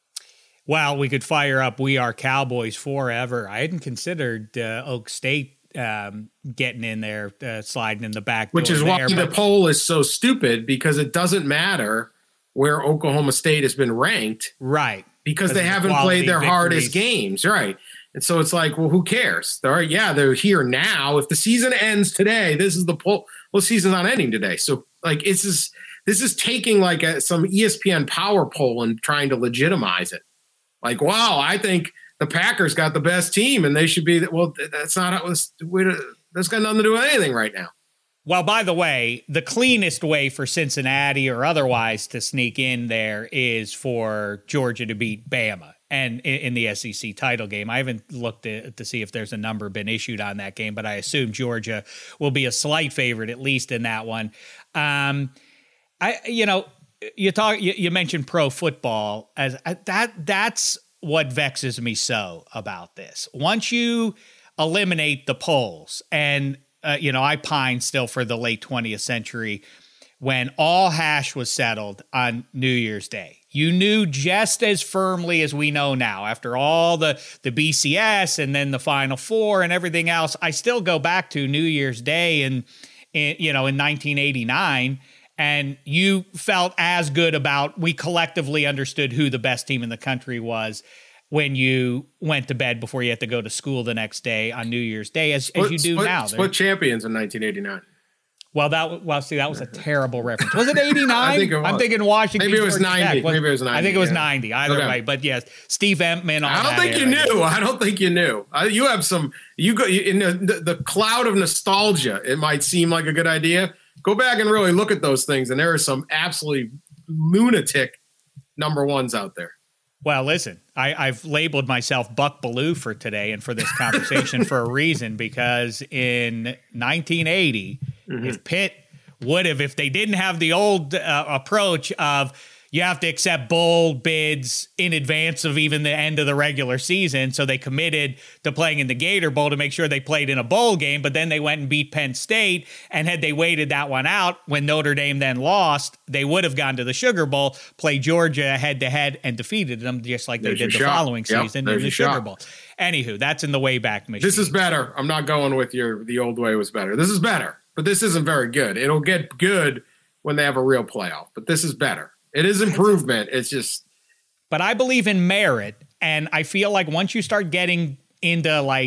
Well, we could fire up We Are Cowboys forever. I hadn't considered uh, Oak State um, getting in there, uh, sliding in the back. Which is why there, the but- poll is so stupid, because it doesn't matter where Oklahoma State has been ranked. Right. Because they haven't played their victories. hardest games. Right. And so it's like, well, who cares? They're, yeah, they're here now. If the season ends today, this is the poll. Well, the season's not ending today. So, like, it's just, this is taking, like, a, some E S P N power poll and trying to legitimize it. Like, wow, I think the Packers got the best team, and they should be – well, that's not – that's got nothing to do with anything right now. Well, by the way, the cleanest way for Cincinnati or otherwise to sneak in there is for Georgia to beat Bama. And in the S E C title game, I haven't looked at, to see if there's a number been issued on that game, but I assume Georgia will be a slight favorite, at least in that one. Um, I, you know, you talk, you, you mentioned pro football as uh, that. That's what vexes me so about this. Once you eliminate the polls, and uh, you know, I pine still for the late twentieth century when all hash was settled on New Year's Day. You knew just as firmly as we know now, after all the, the B C S and then the Final Four and everything else. I still go back to New Year's Day in, in you know, in nineteen eighty-nine, and you felt as good about, we collectively understood who the best team in the country was when you went to bed before you had to go to school the next day on New Year's Day, as, split, as you do split, now. Split champions in nineteen eighty-nine. Well, that well, see, that was a terrible reference. Was it eighty-nine? I think it was. I'm thinking Washington. Maybe it was ninety. Was, Maybe it was ninety. I think it was yeah. ninety. Either okay. way, but yes, Steve Entman. I don't think you knew. I don't think you knew. Uh, you have some. You go in the, the, the cloud of nostalgia. It might seem like a good idea. Go back and really look at those things, and there are some absolutely lunatic number ones out there. Well, listen, I, I've labeled myself Buck Bellew for today and for this conversation for a reason, because in nineteen eighty, mm-hmm. if Pitt would have, if they didn't have the old uh, approach of you have to accept bowl bids in advance of even the end of the regular season. So they committed to playing in the Gator Bowl to make sure they played in a bowl game, but then they went and beat Penn State. And had they waited that one out, when Notre Dame then lost, they would have gone to the Sugar Bowl, played Georgia head to head, and defeated them just like there's they did the shot. following yep, season in the Sugar shot. Bowl. Anywho, that's in the Wayback Machine. This is better. I'm not going with your, the old way was better. This is better, but this isn't very good. It'll get good when they have a real playoff, but this is better. It is improvement. It's just. But I believe in merit, and I feel like once you start getting into like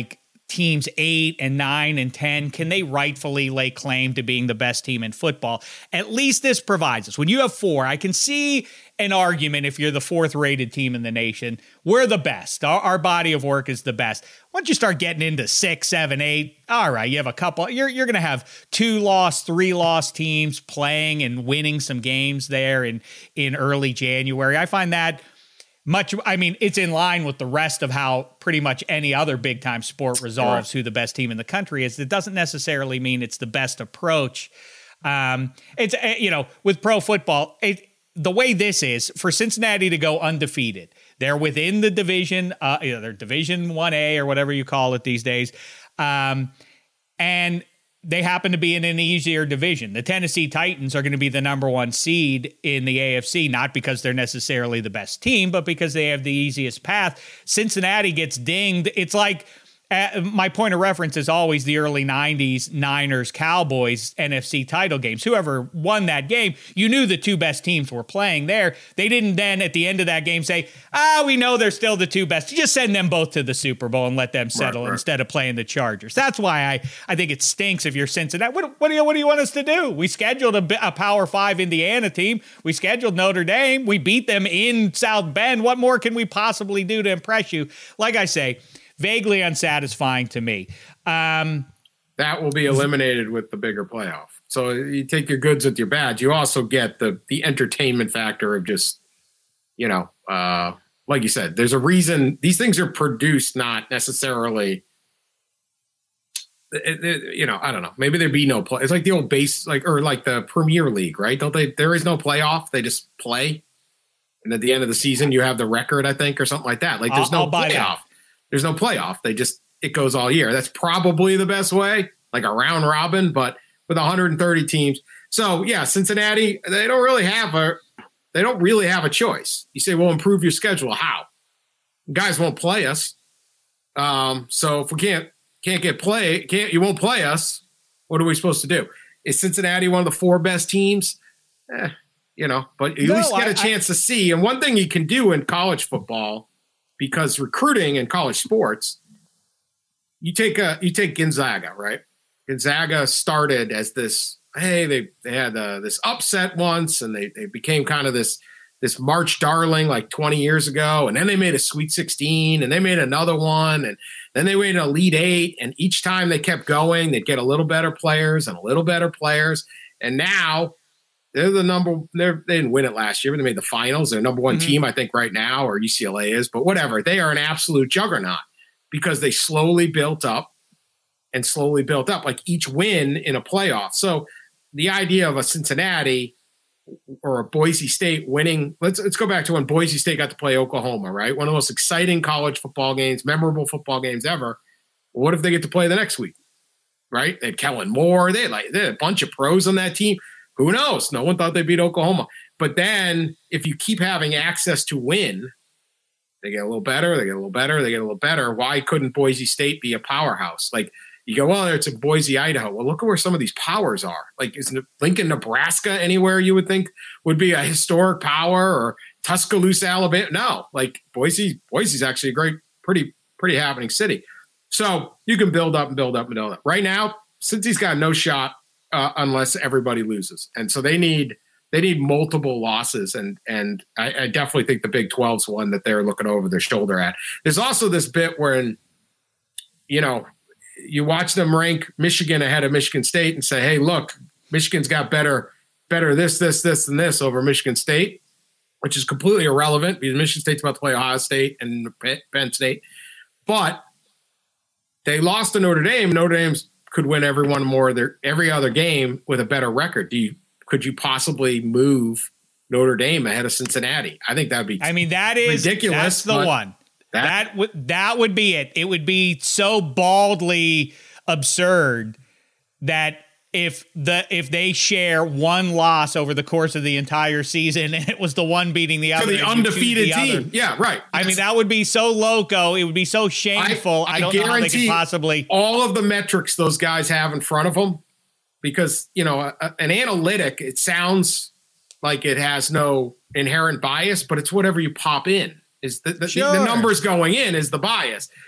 teams eight and nine and ten, can they rightfully lay claim to being the best team in football? At least this provides us. When you have four, I can see an argument if you're the fourth rated team in the nation. We're the best. Our, our body of work is the best. Once you start getting into six, seven, eight, all right, you have a couple. You're, you're going to have two loss, three loss teams playing and winning some games there in, in early January. I find that much, I mean, it's in line with the rest of how pretty much any other big time sport resolves who the best team in the country is. It doesn't necessarily mean it's the best approach. Um, it's, you know, with pro football, it, the way this is for Cincinnati to go undefeated, they're within the division, uh, you know, they're Division one A or whatever you call it these days. Um, and they happen to be in an easier division. The Tennessee Titans are going to be the number one seed in the A F C, not because they're necessarily the best team, but because they have the easiest path. Cincinnati gets dinged. It's like, uh, my point of reference is always the early nineties Niners Cowboys N F C title games. Whoever won that game, you knew the two best teams were playing there. They didn't then at the end of that game say, ah, we know they're still the two best. You just send them both to the Super Bowl and let them settle right, right. instead of playing the Chargers. That's why I, I think it stinks if you're Cincinnati. What, what, do you, what do you want us to do? We scheduled a, a Power Five Indiana team. We scheduled Notre Dame. We beat them in South Bend. What more can we possibly do to impress you? Like I say, vaguely unsatisfying to me. Um, that will be eliminated with the bigger playoff. So you take your goods with your bads. You also get the the entertainment factor of just, you know, uh, like you said, there's a reason these things are produced, not necessarily, it, it, you know, I don't know. Maybe there'd be no play. It's like the old base, like, or like the Premier League, right? Don't they, there is no playoff. They just play. And at the end of the season, you have the record, I think, or something like that. Like there's I'll, no I'll playoff. There's no playoff. They just, it goes all year. That's probably the best way, like a round robin, but with one hundred thirty teams. So yeah, Cincinnati, they don't really have a, they don't really have a choice. You say, well, improve your schedule. How? Guys won't play us. Um, so if we can't, can't get play, can't, you won't play us. What are we supposed to do? Is Cincinnati one of the four best teams? Eh, you know, but you no, at least get I, a chance I, to see. And one thing you can do in college football, because recruiting in college sports, you take a you take Gonzaga, right? Gonzaga started as this, hey, they they had uh, this upset once, and they they became kind of this this March darling like twenty years ago, and then they made a Sweet sixteen, and they made another one, and then they made an Elite Eight, and each time they kept going, they'd get a little better players and a little better players, and now they're the number. They're, they didn't win it last year, but they made the finals. They're number one mm-hmm. team, I think, right now, or U C L A is. But whatever, they are an absolute juggernaut because they slowly built up and slowly built up, like each win in a playoff. So the idea of a Cincinnati or a Boise State winning. Let's let's go back to when Boise State got to play Oklahoma, right? One of the most exciting college football games, memorable football games ever. Well, what if they get to play the next week, right? They had Kellen Moore. They had like they had a bunch of pros on that team. Who knows? No one thought they beat Oklahoma. But then if you keep having access to win, they get a little better, they get a little better, they get a little better. Why couldn't Boise State be a powerhouse? Like you go, well, it's in Boise, Idaho. Well, look at where some of these powers are. Like is Lincoln, Nebraska anywhere you would think would be a historic power, or Tuscaloosa, Alabama? No, like Boise, Boise's actually a great, pretty, pretty happening city. So you can build up and build up and build up. Right now, since he's got no shot, Uh, unless everybody loses. And so they need they need multiple losses. And and I, I definitely think the Big twelve's one that they're looking over their shoulder at. There's also this bit where, you know, you watch them rank Michigan ahead of Michigan State and say, hey, look, Michigan's got better, better this, this, this, and this over Michigan State, which is completely irrelevant because Michigan State's about to play Ohio State and Penn State. But they lost to Notre Dame. Notre Dame's could win every one more their every other game with a better record. Do you could you possibly move Notre Dame ahead of Cincinnati? I think that would be I mean that is ridiculous. That's the one. That that would that would be it. It would be so baldly absurd that if the if they share one loss over the course of the entire season and it was the one beating the other, the undefeated the team. Other, yeah, right. I That's, mean, that would be so loco. It would be so shameful. I, I, I don't know how they could possibly all of the metrics those guys have in front of them, because you know a, an analytic. It sounds like it has no inherent bias, but it's whatever you pop in. Is the, the, sure. the numbers going in is the bias.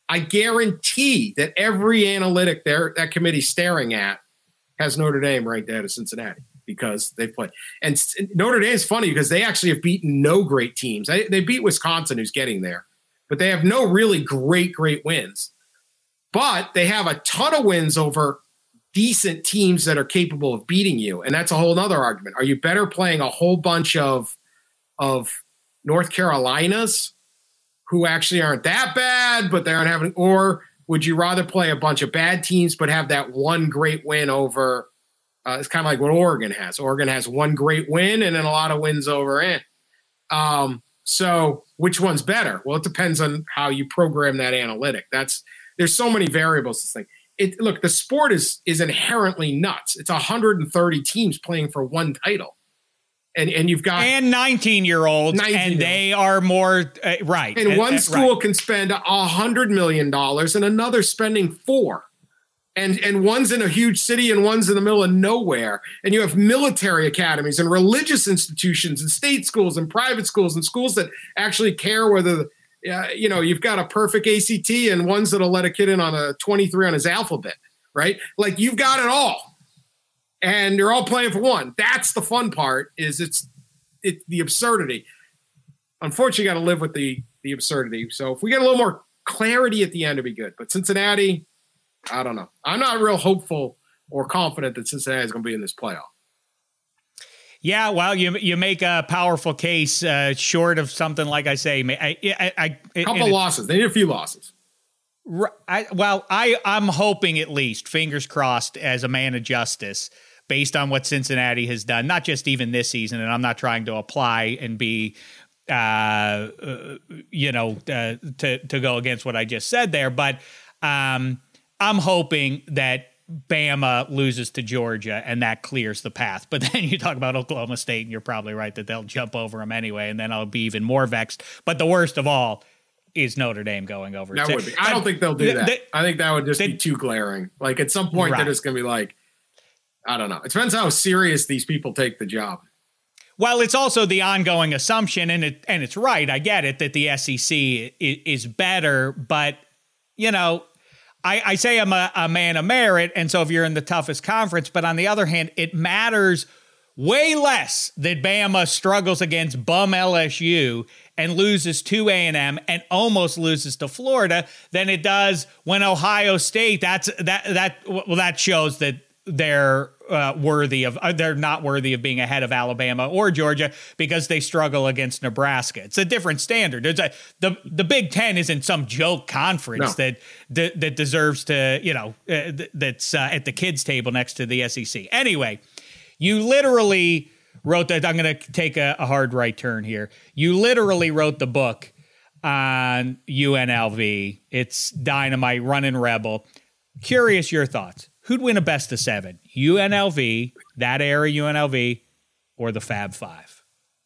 I guarantee that every analytic there that committee's staring at has Notre Dame ranked ahead of Cincinnati because they play. And Notre Dame is funny because they actually have beaten no great teams. They, they beat Wisconsin, who's getting there, but they have no really great, great wins. But they have a ton of wins over decent teams that are capable of beating you. And that's a whole other argument. Are you better playing a whole bunch of, of North Carolinas who actually aren't that bad, but they aren't having, or would you rather play a bunch of bad teams but have that one great win over, uh, it's kind of like what Oregon has. Oregon has one great win and then a lot of wins over it. Um, so which one's better? Well, it depends on how you program that analytic. That's, there's so many variables to this thing. It, look, the sport is is inherently nuts. It's one hundred thirty teams playing for one title. And and you've got and nineteen-year-olds, and they are more uh, right. And one uh, school right. can spend a hundred million dollars, and another spending four. And and one's in a huge city, and one's in the middle of nowhere. And you have military academies, and religious institutions, and state schools, and private schools, and schools that actually care whether, uh, you know, you've got a perfect A C T, and ones that'll let a kid in on a twenty-three on his alphabet, right? Like you've got it all. And they're all playing for one. That's the fun part. Is it's it's the absurdity. Unfortunately, you got to live with the the absurdity. So if we get a little more clarity at the end, it'd be good. But Cincinnati, I don't know. I'm not real hopeful or confident that Cincinnati is going to be in this playoff. Yeah, well, you you make a powerful case uh, short of something like I say. I, I, I, a couple of losses. They need a few losses. I, well, I I'm hoping at least, fingers crossed, as a man of justice, based on what Cincinnati has done, not just even this season, and I'm not trying to apply and be, uh, uh, you know, uh, to to go against what I just said there, but um, I'm hoping that Bama loses to Georgia and that clears the path. But then you talk about Oklahoma State, and you're probably right that they'll jump over them anyway, and then I'll be even more vexed. But the worst of all is Notre Dame going over. That would be. I don't think they'll do that. The, I think that would just the, be too glaring. Like at some point, right. They're just going to be like, I don't know. It depends how serious these people take the job. Well, it's also the ongoing assumption, and it and it's right. I get it that the S E C is, is better, but you know, I, I say I'm a, a man of merit, and so if you're in the toughest conference, but on the other hand, it matters way less that Bama struggles against bum L S U and loses to A and M and almost loses to Florida than it does when Ohio State. That's that that well, that shows that they're uh, worthy of, uh, they're not worthy of being ahead of Alabama or Georgia because they struggle against Nebraska. It's a different standard. There's a, the the Big Ten isn't some joke conference no. that, that that deserves to, you know, uh, th- that's uh, at the kids' table next to the S E C. Anyway, you literally wrote that. I'm going to take a, a hard right turn here. You literally wrote the book on U N L V. It's Dynamite, Running Rebel. Curious your thoughts. Who'd win a best of seven? U N L V, that era U N L V, or the Fab Five?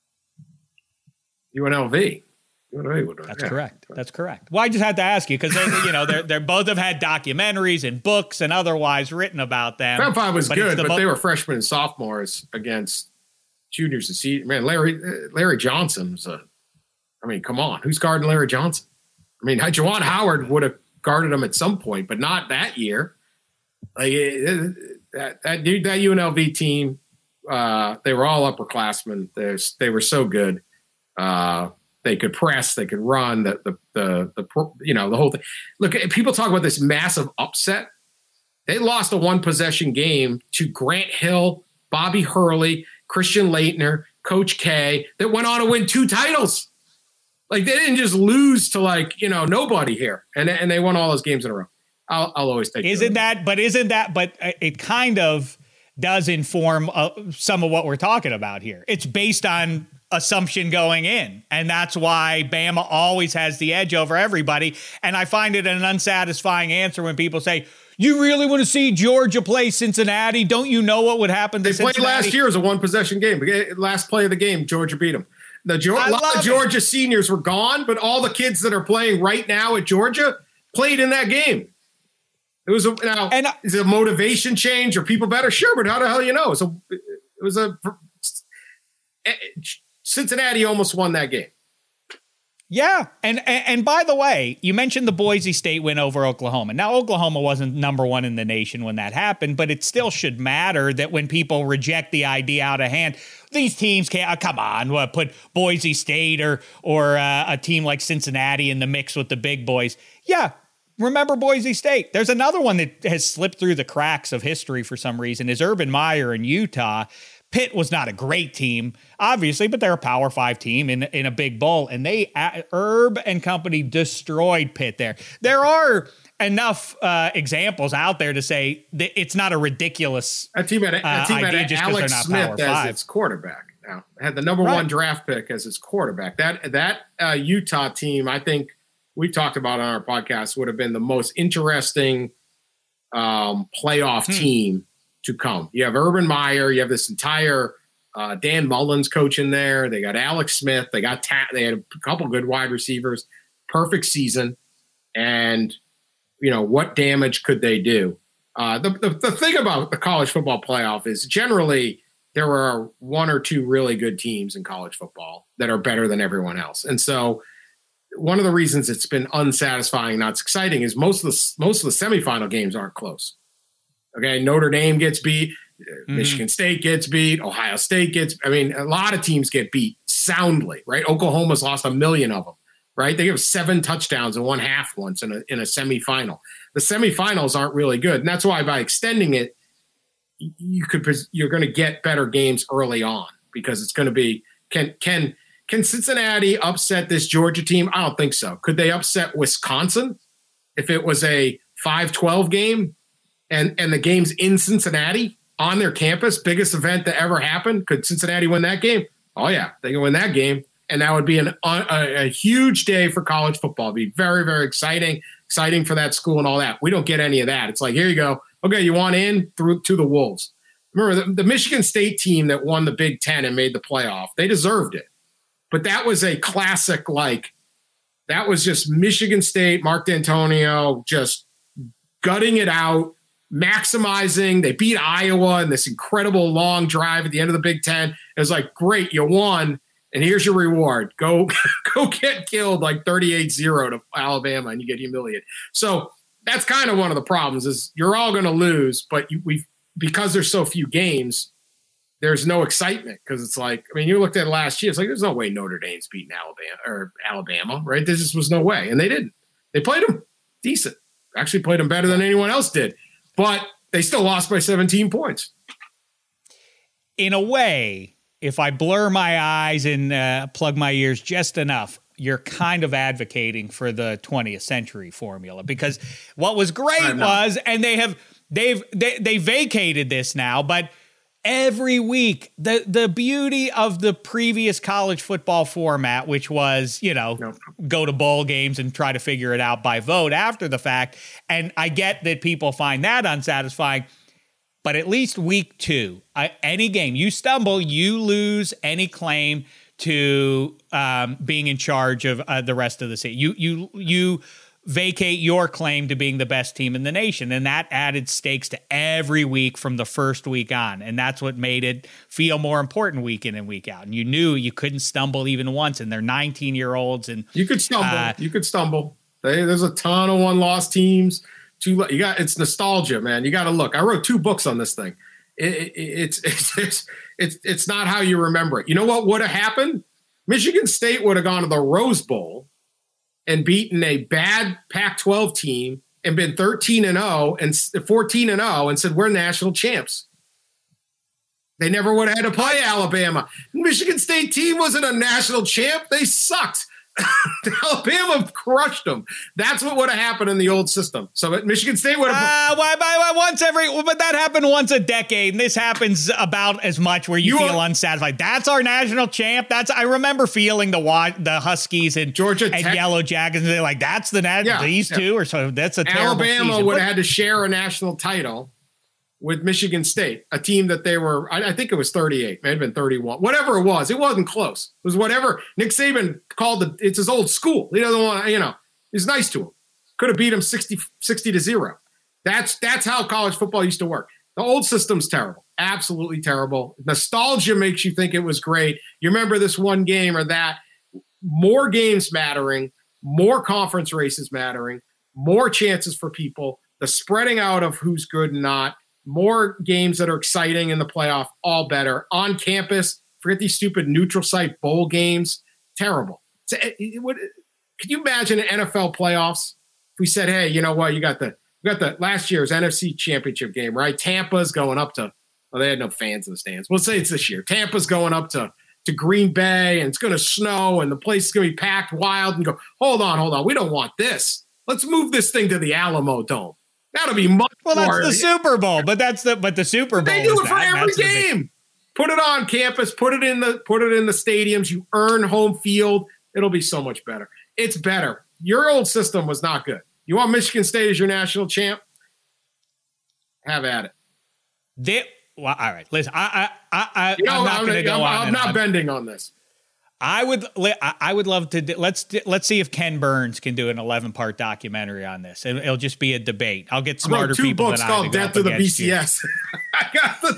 U N L V. That's yeah. correct. That's correct. Well, I just had to ask you because they, you know, they're they both have had documentaries and books and otherwise written about them. Fab Five was but good, the but mo- they were freshmen and sophomores against juniors and seniors. Man, Larry Larry Johnson's a. I mean, come on, who's guarding Larry Johnson? I mean, Juwan Howard would have guarded him at some point, but not that year. Like it, that that dude, that U N L V team, uh, they were all upperclassmen. They they were so good. Uh, they could press, they could run. The the the the you know the whole thing. Look, people talk about this massive upset. They lost a one possession game to Grant Hill, Bobby Hurley, Christian Laettner, Coach K, that went on to win two titles. Like they didn't just lose to like you know nobody here, and and they won all those games in a row. I'll, I'll always take. Isn't that? But isn't that? But it kind of does inform uh, some of what we're talking about here. It's based on assumption going in, and that's why Bama always has the edge over everybody. And I find it an unsatisfying answer when people say, "You really want to see Georgia play Cincinnati? Don't you know what would happen to they Cincinnati?" They played last year as a one possession game. Last play of the game, Georgia beat them. The a lot of Georgia it. seniors were gone, but all the kids that are playing right now at Georgia played in that game. It was a now and I, is it a motivation change or people better? Sure, but how the hell you know? So it was a Cincinnati almost won that game. Yeah, and, and and by the way, you mentioned the Boise State win over Oklahoma. Now, Oklahoma wasn't number one in the nation when that happened, but it still should matter that when people reject the idea out of hand, these teams can't, uh, come on, what, put Boise State or, or uh, a team like Cincinnati in the mix with the big boys. Yeah, remember Boise State. There's another one that has slipped through the cracks of history for some reason, is Urban Meyer in Utah. Pitt was not a great team, obviously, but they're a Power Five team in, in a big bowl, and they uh, Herb and company destroyed Pitt there. There are enough uh, examples out there to say that it's not a ridiculous a team had, a uh, team idea had just Alex they're not Smith Power as Five. its quarterback. Now had the number Right. one draft pick as its quarterback. That that uh, Utah team, I think we talked about on our podcast, would have been the most interesting um, playoff hmm. team to come. You have Urban Meyer, you have this entire uh, Dan Mullen's coach in there. They got Alex Smith. They got ta- they had a couple good wide receivers. Perfect season, and you know what damage could they do? Uh, the, the the thing about the college football playoff is generally there are one or two really good teams in college football that are better than everyone else, and so one of the reasons it's been unsatisfying, not exciting, is most of the most of the semifinal games aren't close. Okay, Notre Dame gets beat, mm-hmm. Michigan State gets beat, Ohio State gets. I mean, a lot of teams get beat soundly, right? Oklahoma's lost a million of them, right? They have seven touchdowns in one half once in a in a semifinal. The semifinals aren't really good, and that's why by extending it, you could you're going to get better games early on because it's going to be can can can Cincinnati upset this Georgia team? I don't think so. Could they upset Wisconsin if it was a five twelve game? And and the game's in Cincinnati on their campus, biggest event that ever happened. Could Cincinnati win that game? Oh, yeah, they can win that game. And that would be an, a, a huge day for college football. It'd be very, very exciting, exciting for that school and all that. We don't get any of that. It's like, here you go. Okay, you want in through to the Wolves. Remember, the, the Michigan State team that won the Big Ten and made the playoff, they deserved it. But that was a classic, like, that was just Michigan State, Mark D'Antonio, just gutting it out, maximizing. They beat Iowa in this incredible long drive at the end of the Big Ten. It was like, great, you won, and here's your reward. Go go get killed like thirty-eight zero to Alabama, and you get humiliated. So that's kind of one of the problems is you're all going to lose, but you, we because there's so few games, there's no excitement because it's like, I mean, you looked at it last year, it's like there's no way Notre Dame's beating Alabama or Alabama, right? There just was no way, and they didn't. They played them decent. Actually played them better than anyone else did. But they still lost by seventeen points. In a way, if I blur my eyes and uh, plug my ears just enough, you're kind of advocating for the twentieth century formula because what was great was, and they have they've they, they vacated this now, but every week the the beauty of the previous college football format, which was, you know, nope. go to bowl games and try to figure it out by vote after the fact. And I get that people find that unsatisfying, but at least week two, uh, any game you stumble, you lose any claim to um, being in charge of uh, the rest of the city. You you you. vacate your claim to being the best team in the nation. And that added stakes to every week from the first week on. And that's what made it feel more important week in and week out. And you knew you couldn't stumble even once. And they're nineteen year olds. And you could stumble. Uh, you could stumble. They, there's a ton of one loss teams. Two, you got, it's nostalgia, man. You got to look. I wrote two books on this thing. It, it, it's, it's, it's, it's, it's not how you remember it. You know what would have happened? Michigan State would have gone to the Rose Bowl and beaten a bad Pac twelve team and been thirteen and oh and fourteen and oh and said, we're national champs. They never would have had to play Alabama. Michigan State team wasn't a national champ. They sucked. Alabama crushed them. That's what would have happened in the old system. So Michigan State would have. Uh, why, why, once every, but that happened once a decade. And this happens about as much where you, you feel are, unsatisfied. That's our national champ. That's I remember feeling the the Huskies and Georgia and Tech. Yellow Jackets. They're like, that's the national. Yeah, these yeah. two or so. That's a terrible Alabama season. would but, have had to share a national title with Michigan State, a team that they were, I, I think it was thirty-eight, may have been thirty-one, whatever it was. It wasn't close. It was whatever. Nick Saban called it, it's his old school. He doesn't want to, you know, he's nice to him. Could have beat him sixty, sixty to zero. That's, that's how college football used to work. The old system's terrible. Absolutely terrible. Nostalgia makes you think it was great. You remember this one game or that. more games mattering, more conference races mattering, more chances for people, the spreading out of who's good and not, more games that are exciting in the playoff, all better. On campus, forget these stupid neutral site bowl games. Terrible. So, it, it would, could you imagine an N F L playoffs if we said, hey, you know what, you got the you got the last year's N F C championship game, right? Tampa's going up to, well, they had no fans in the stands. We'll say it's this year. Tampa's going up to, to Green Bay, and it's going to snow, and the place is going to be packed wild, and go, hold on, hold on. We don't want this. Let's move this thing to the Alamo Dome. That'll be much well, that's more. the Super Bowl, but that's the but the Super Bowl. They do it for that. every That's game. Big... Put it on campus. Put it in the put it in the stadiums. You earn home field. It'll be so much better. It's better. Your old system was not good. You want Michigan State as your national champ? Have at it. They, well, all right. Listen, I, I, I, you know, I'm not going to go I'm, on. I'm not on. bending on this. I would, I would love to. Let's let's see if Ken Burns can do an eleven part documentary on this. It'll just be a debate. I'll get smarter two people books than called I to Death of the B C S. I got the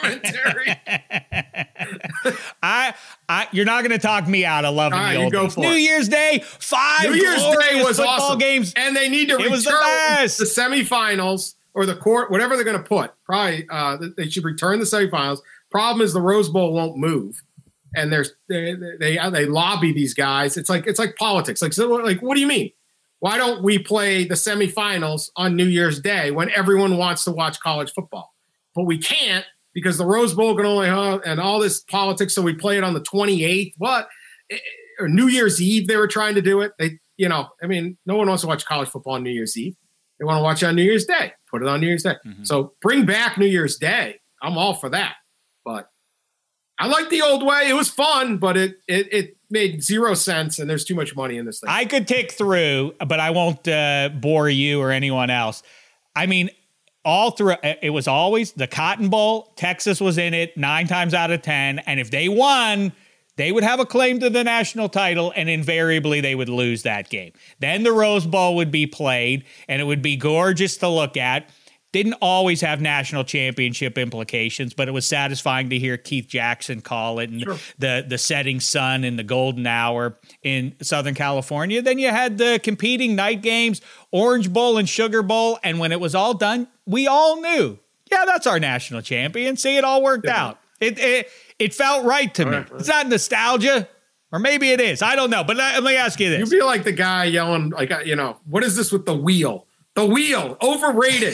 documentary. I, I, you're not going to talk me out of loving right, the old go days. for New it. Year's Day, five New Year's Day was football awesome. games, and they need to it return was the best. the semifinals or the court, whatever they're going to put. Probably uh, they should return the semifinals. Problem is the Rose Bowl won't move. And there's they, they they lobby these guys. It's like it's like politics. Like so, like what do you mean? Why don't we play the semifinals on New Year's Day when everyone wants to watch college football? But we can't because the Rose Bowl can only have and all this politics. So we play it on the twenty-eighth. What or New Year's Eve? They were trying to do it. They you know I mean no one wants to watch college football on New Year's Eve. They want to watch it on New Year's Day. Put it on New Year's Day. Mm-hmm. So bring back New Year's Day. I'm all for that. But I like the old way. It was fun, but it, it it made zero sense, and there's too much money in this thing. I could tick through, but I won't uh, bore you or anyone else. I mean, all through, it was always the Cotton Bowl. Texas was in it nine times out of ten, and if they won, they would have a claim to the national title, and invariably they would lose that game. Then the Rose Bowl would be played, and it would be gorgeous to look at. Didn't always have national championship implications, but it was satisfying to hear Keith Jackson call it and sure. the, the setting sun and the golden hour in Southern California. Then you had the competing night games, Orange Bowl and Sugar Bowl. And when it was all done, we all knew, yeah, that's our national champion. See, it all worked yeah. out. It, it it felt right to all me. Right, right. It's not nostalgia, or maybe it is. I don't know. But let me ask you this. You feel like the guy yelling, like, you know, what is this with the wheel? The wheel, overrated.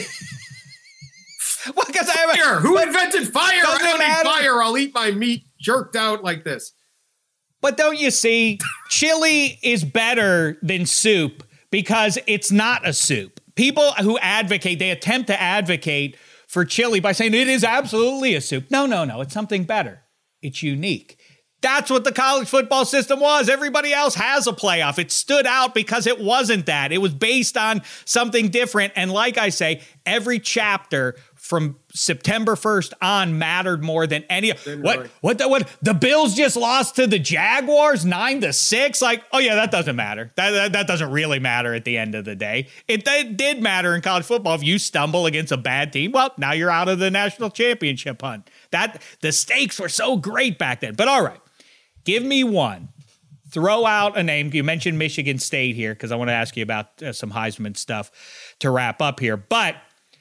Well, because I have fire. A, Who invented fire? I don't matter. need fire. I'll eat my meat jerked out like this. But don't you see, chili is better than soup because it's not a soup. People who advocate, they attempt to advocate for chili by saying it is absolutely a soup. No, no, no. It's something better. It's unique. That's what the college football system was. Everybody else has a playoff. It stood out because it wasn't that. It was based on something different. And like I say, every chapter from September first on mattered more than any. Didn't what, really. what, the, what, the Bills just lost to the Jaguars nine to six. Like, oh yeah, that doesn't matter. That, that, that doesn't really matter at the end of the day. It, it did matter in college football. If you stumble against a bad team, well, now you're out of the national championship hunt. That the stakes were so great back then. But all right. Give me one. Throw out a name. You mentioned Michigan State here because I want to ask you about uh, some Heisman stuff to wrap up here. But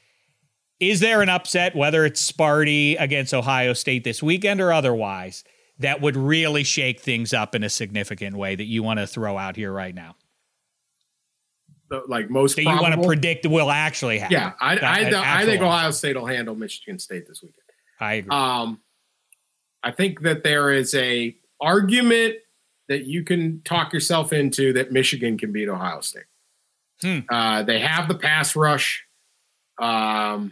is there an upset, whether it's Sparty against Ohio State this weekend or otherwise, that would really shake things up in a significant way that you want to throw out here right now? The, like most that probable? You want to predict will actually happen. Yeah, I, I, I, I think Ohio State will handle Michigan State this weekend. I agree. Um, I think that there is a argument that you can talk yourself into that Michigan can beat Ohio State. Hmm. Uh, they have the pass rush. Um,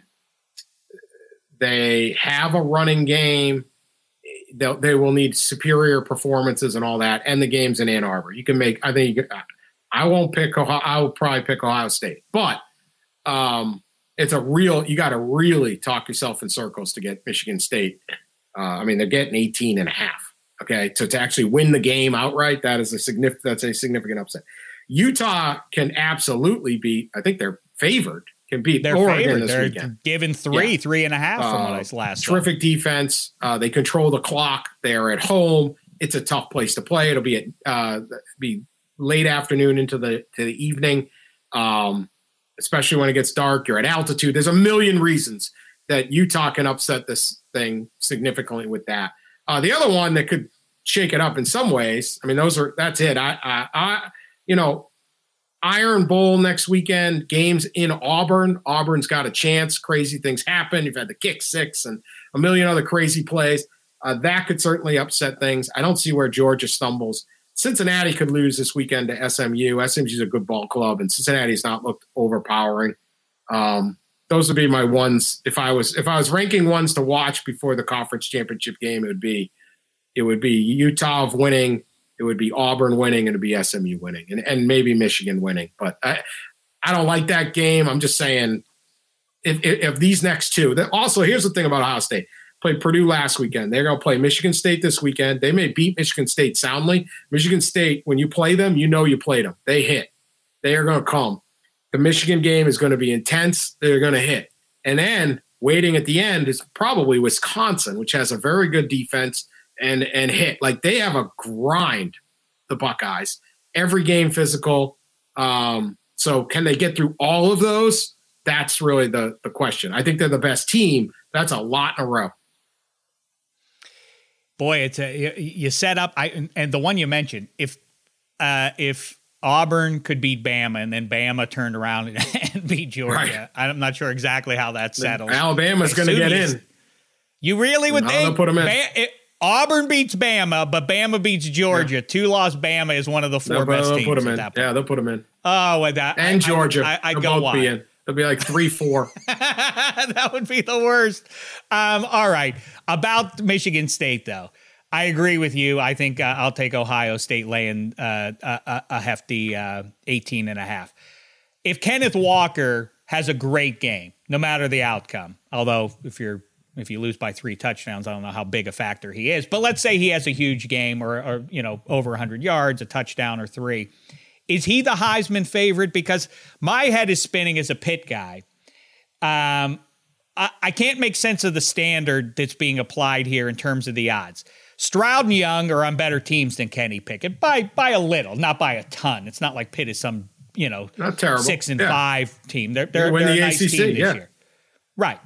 they have a running game. They'll, they will need superior performances and all that. And the game's in Ann Arbor. You can make. I think you can, I won't pick. Ohio, I will probably pick Ohio State, but um, it's a real. You got to really talk yourself in circles to get Michigan State. Uh, I mean, they're getting eighteen and a half. Okay, so to actually win the game outright, that is a significant. That's a significant upset. Utah can absolutely beat. I think they're favored. Can beat they're Oregon favored. this They're weekend. Given three, yeah. three and a half from uh, what I last. Terrific saw. defense. Uh, they control the clock. They're at home. it's a tough place to play. It'll be at uh, be late afternoon into the to the evening, um, especially when it gets dark. You're at altitude. There's a million reasons that Utah can upset this thing significantly with that. Uh, the other one that could shake it up in some ways. I mean, those are that's it. I, I, I you know, Iron Bowl next weekend. Games in Auburn. Auburn's got a chance. Crazy things happen. You've had the kick six and a million other crazy plays. Uh, that could certainly upset things. I don't see where Georgia stumbles. Cincinnati could lose this weekend to S M U. S M U is a good ball club, and Cincinnati's not looked overpowering. Um, those would be my ones. If I was if I was ranking ones to watch before the conference championship game, it would be it would be Utah winning, it would be Auburn winning, and it would be S M U winning, and, and maybe Michigan winning. But I I don't like that game. I'm just saying if if, if these next two. Then also, here's the thing about Ohio State. Played Purdue last weekend. They're going to play Michigan State this weekend. They may beat Michigan State soundly. Michigan State, when you play them, you know you played them. They hit. They are going to come. The Michigan game is going to be intense. They're going to hit. And then waiting at the end is probably Wisconsin, which has a very good defense and, and hit. Like they have a grind, the Buckeyes. Every game physical. Um, so can they get through all of those? That's really the, the question. I think they're the best team. That's a lot in a row. Boy, it's a you set up. I and the one you mentioned. If uh, if Auburn could beat Bama and then Bama turned around and, and beat Georgia, right. I'm not sure exactly how that settles. Alabama's going to get in. You really would no, think put them in. Ba- it, Auburn beats Bama, but Bama beats Georgia. Yeah. Two-loss Bama is one of the four they'll, best they'll teams put them at in. that point. Yeah, they'll put them in. Oh, well, that and I, Georgia. I, I, I'd they'll go both be in. It'll be like three four. That would be the worst. Um, all right. About Michigan State, though. I agree with you. I think uh, I'll take Ohio State laying uh, a, a hefty uh, eighteen and a half. If Kenneth Walker has a great game, no matter the outcome, although if you're if you lose by three touchdowns, I don't know how big a factor he is. But let's say he has a huge game or, or you know, over one hundred yards, a touchdown or three. Is he the Heisman favorite? Because my head is spinning as a Pitt guy. Um, I, I can't make sense of the standard that's being applied here in terms of the odds. Stroud and Young are on better teams than Kenny Pickett by by a little, not by a ton. It's not like Pitt is some, you know, not terrible. six and yeah. five team. They're they're, they're the a nice A C C, team this yeah. year. Right.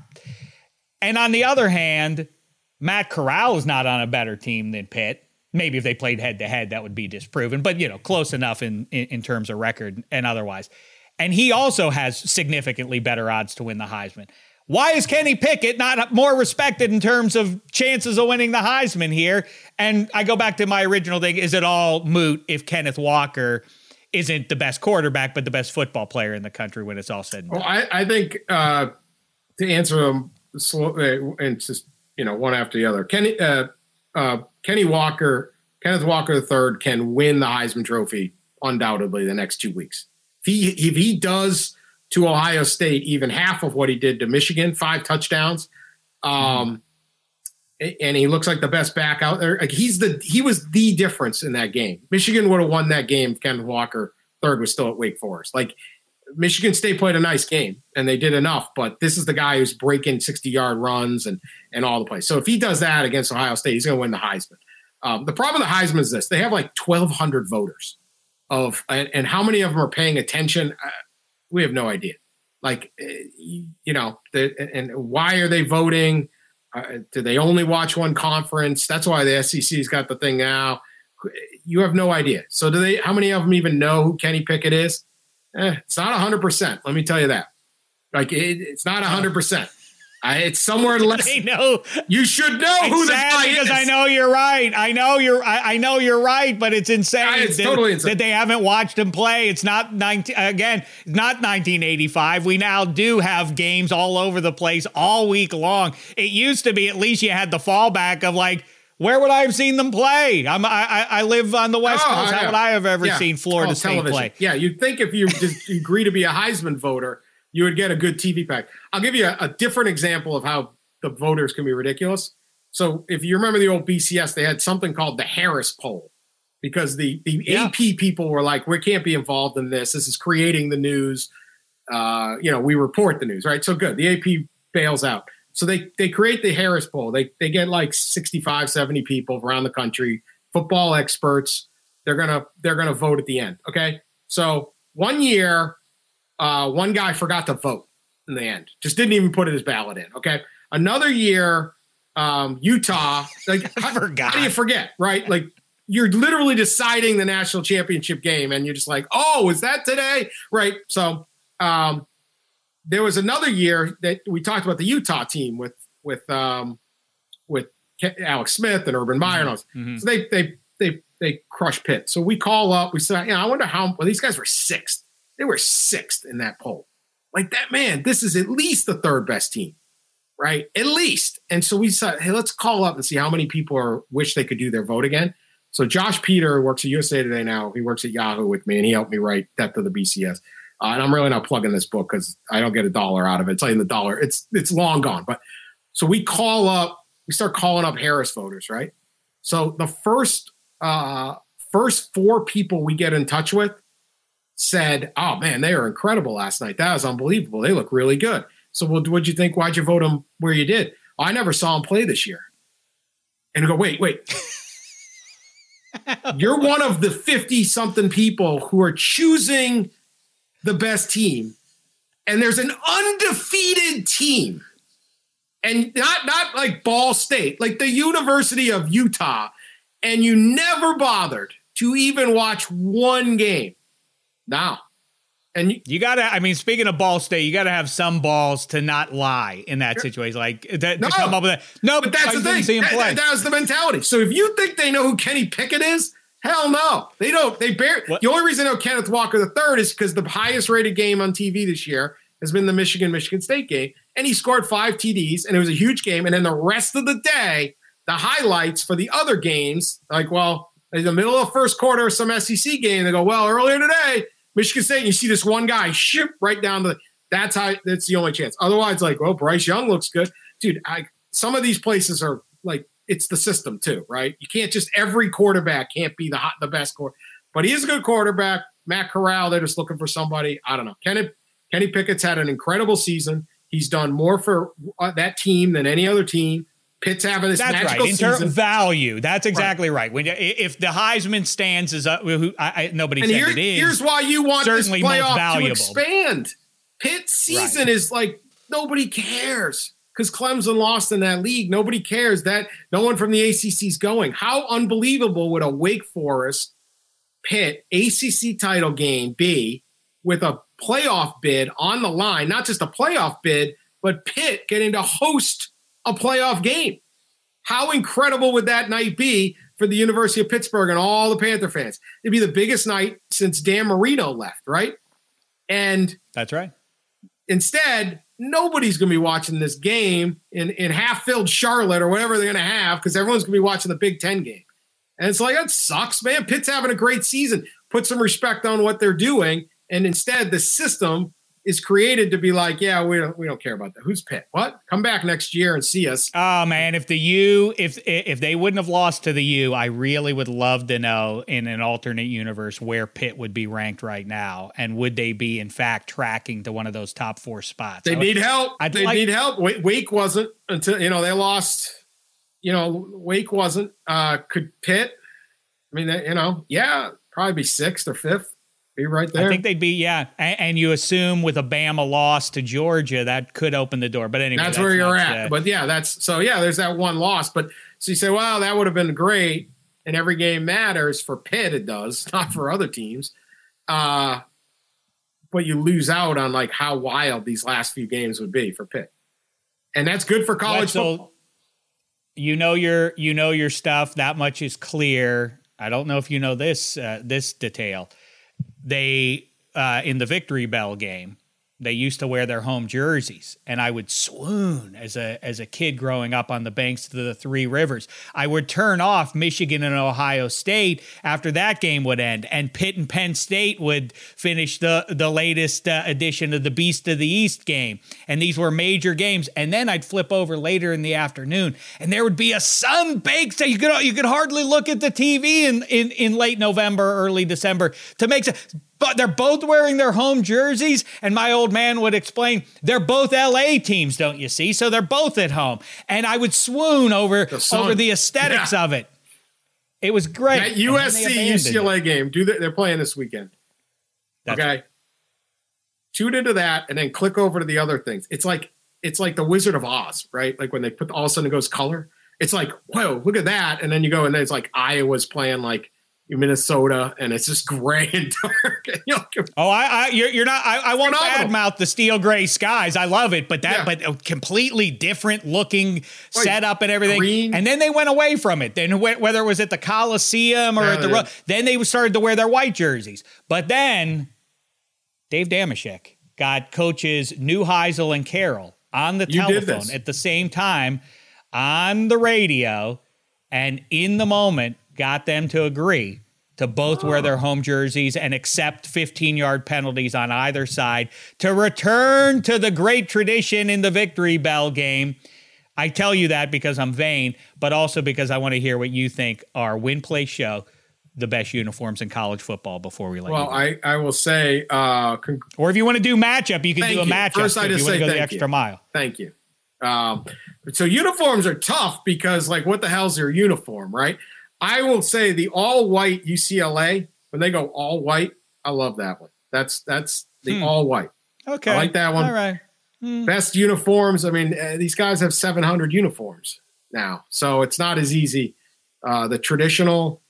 And on the other hand, Matt Corral is not on a better team than Pitt. Maybe if they played head-to-head, that would be disproven. But, you know, close enough in, in, in terms of record and otherwise. And he also has significantly better odds to win the Heisman. Why is Kenny Pickett not more respected in terms of chances of winning the Heisman here? And I go back to my original thing. Is it all moot if Kenneth Walker isn't the best quarterback but the best football player in the country when it's all said and done? Well, I, I think uh, to answer them slow, and just, you know, one after the other, Kenny uh, uh, Kenny Walker, Kenneth Walker the third can win the Heisman Trophy undoubtedly the next two weeks. If he if he does to Ohio State even half of what he did to Michigan, five touchdowns, um, mm-hmm. and he looks like the best back out there. Like he's the he was the difference in that game. Michigan would have won that game if Kenneth Walker third was still at Wake Forest. Like Michigan State played a nice game and they did enough, but this is the guy who's breaking sixty-yard runs and and all the plays. So if he does that against Ohio State, he's going to win the Heisman. Um, the problem with the Heisman is this: they have like twelve hundred voters, of and, and how many of them are paying attention? Uh, we have no idea. Like, you know, the, and why are they voting? Uh, do they only watch one conference? That's why the S E C's got the thing now. You have no idea. So do they? How many of them even know who Kenny Pickett is? Eh, it's not one hundred percent. Let me tell you that. Like, it, it's not one hundred percent. I, it's somewhere less. They know. You should know who the guy is. Because I know you're right. I know you're. I, I know you're right. But it's insane. Yeah, it's that, totally insane that they haven't watched him play. It's not nineteen again. Not nineteen eighty-five. We now do have games all over the place all week long. It used to be at least you had the fallback of like, where would I have seen them play? I'm, I I live on the West oh, Coast. How yeah. would I have ever yeah. seen Florida oh, State television. play? Yeah, you'd think if you just agree to be a Heisman voter, you would get a good T V pack. I'll give you a, a different example of how the voters can be ridiculous. So if you remember the old B C S, they had something called the Harris poll because the, the yeah. A P people were like, we can't be involved in this. This is creating the news. Uh, you know, we report the news, right? So good. The A P bails out. So they, they create the Harris poll. They, they get like sixty-five, seventy people around the country football experts. They're gonna they're gonna vote at the end. Okay, so one year, uh, one guy forgot to vote in the end, just didn't even put his ballot in. Okay, another year, um, Utah, like I forgot. How do you forget, right? Like you're literally deciding the national championship game, and you're just like, oh, is that today? Right. So um, there was another year that we talked about the Utah team with with um, with Alex Smith and Urban Meyer. And all mm-hmm. So they they they they crushed Pitt. So we call up. We said, you know, I wonder how. Well, these guys were sixth. They were sixth in that poll. Like that, man. This is at least the third best team, right? At least. And so we said, hey, let's call up and see how many people are wish they could do their vote again. So Josh Peter works at U S A Today now. He works at Yahoo with me, and he helped me write Depth of the B C S. Uh, and I'm really not plugging this book because I don't get a dollar out of it. It's like the dollar. It's it's long gone. But so we call up. We start calling up Harris voters, right? So the first uh, first four people we get in touch with said, "Oh man, they were incredible last night. That was unbelievable. They look really good." So, well, what'd you think? Why'd you vote them where you did? Oh, I never saw them play this year. And I go, wait, wait. You're one of the fifty-something people who are choosing the best team, and there's an undefeated team, and not not like Ball State, like the University of Utah, and you never bothered to even watch one game. Now, and you, you gotta. I mean, speaking of Ball State, you gotta have some balls to not lie in that situation. Like that, no, to come up with that. No, but that's I the thing. See him that, play. that, that was the mentality. So if you think they know who Kenny Pickett is, hell no, they don't. They bear. What? The only reason I know Kenneth Walker the third is because the highest rated game on T V this year has been the Michigan Michigan State game, and he scored five T Ds, and it was a huge game. And then the rest of the day, the highlights for the other games, like well, in the middle of the first quarter of some S E C game, they go, well, earlier today, Michigan State, and you see this one guy ship right down the. That's how. That's the only chance. Otherwise, like, well, Bryce Young looks good, dude. I some of these places are like. It's the system too, right? You can't just every quarterback can't be the hot, the best quarterback, but he is a good quarterback. Matt Corral, they're just looking for somebody. I don't know. Kenny, Kenny Pickett's had an incredible season. He's done more for uh, that team than any other team. Pitt's having this That's magical right. In terms season. of value, that's exactly right. right. When if the Heisman stands is up, who I, I, nobody and said here, it is. Here's why you want this certainly most playoff to valuable. expand. Pitt's season Right. is like nobody cares. Because Clemson lost in that league. Nobody cares. That no one from the A C C is going. How unbelievable would a Wake Forest Pitt A C C title game be with a playoff bid on the line? Not just a playoff bid, but Pitt getting to host a playoff game. How incredible would that night be for the University of Pittsburgh and all the Panther fans? It'd be the biggest night since Dan Marino left, right? And that's right. Instead, nobody's going to be watching this game in, in half-filled Charlotte or whatever they're going to have because everyone's going to be watching the Big Ten game. And it's like, that sucks, man. Pitt's having a great season. Put some respect on what they're doing. And instead, the system is created to be like, yeah, we don't we don't care about that. Who's Pitt? What? Come back next year and see us. Oh man, if the U, if if they wouldn't have lost to the U, I really would love to know in an alternate universe where Pitt would be ranked right now, and would they be in fact tracking to one of those top four spots? They would, need help. I'd they like, need help. Wake wasn't until you know they lost. You know, Wake wasn't. Uh, could Pitt? I mean, they, you know, yeah, probably be sixth or fifth. Be right there. I think they'd be, yeah. And, and you assume with a Bama loss to Georgia, that could open the door. But anyway, that's, that's where you're not, at. Uh, but yeah, that's so yeah, there's that one loss. But so you say, well, that would have been great. And every game matters for Pitt, it does, not for other teams. Uh, but you lose out on like how wild these last few games would be for Pitt. And that's good for college Wetzel, football. You know your you know your stuff. That much is clear. I don't know if you know this uh, this detail. They, uh, in the Victory Bell game, they used to wear their home jerseys, and I would swoon as a as a kid growing up on the banks of the Three Rivers. I would turn off Michigan and Ohio State after that game would end, and Pitt and Penn State would finish the the latest uh, edition of the Beast of the East game. And these were major games. And then I'd flip over later in the afternoon, and there would be a sun-baked day. You could you could hardly look at the T V in in, in late November, early December to make sense. But they're both wearing their home jerseys, and my old man would explain, they're both L A teams, don't you see? So they're both at home. And I would swoon over, The sun. over the aesthetics Yeah. of it. It was great. That U S C U C L A game, do the, they're playing this weekend. That's okay. Right. Tune into that and then click over to the other things. It's like it's like the Wizard of Oz, right? Like when they put all of a sudden it goes color. It's like, whoa, look at that. And then you go and then it's like Iowa's playing like Minnesota, and it's just gray and dark. You know, oh, I, I, you're, you're not. I, I won't badmouth the steel gray skies. I love it, but that, yeah. but a completely different looking like setup and everything. Green. And then they went away from it. Then whether it was at the Coliseum or yeah, at the, yeah. then they started to wear their white jerseys. But then Dave Dameshek got coaches Neuheisel and Carroll on the you telephone at the same time on the radio, and in the moment got them to agree to both oh. wear their home jerseys and accept fifteen-yard penalties on either side to return to the great tradition in the Victory Bell game. I tell you that because I'm vain, but also because I want to hear what you think are Win Play Show, the best uniforms in college football before we let well, you go. Well, I, I will say... Uh, conc- or if you want to do matchup, you can thank do a you. matchup. First, I just if you want say to go thank the extra you. mile. Thank you. Um, so uniforms are tough because, like, what the hell's your uniform, right? I will say the all-white U C L A, when they go all-white, I love that one. That's that's the hmm. all-white. Okay. I like that one. All right. Hmm. Best uniforms. I mean, uh, these guys have seven hundred uniforms now, so it's not as easy. Uh, the traditional,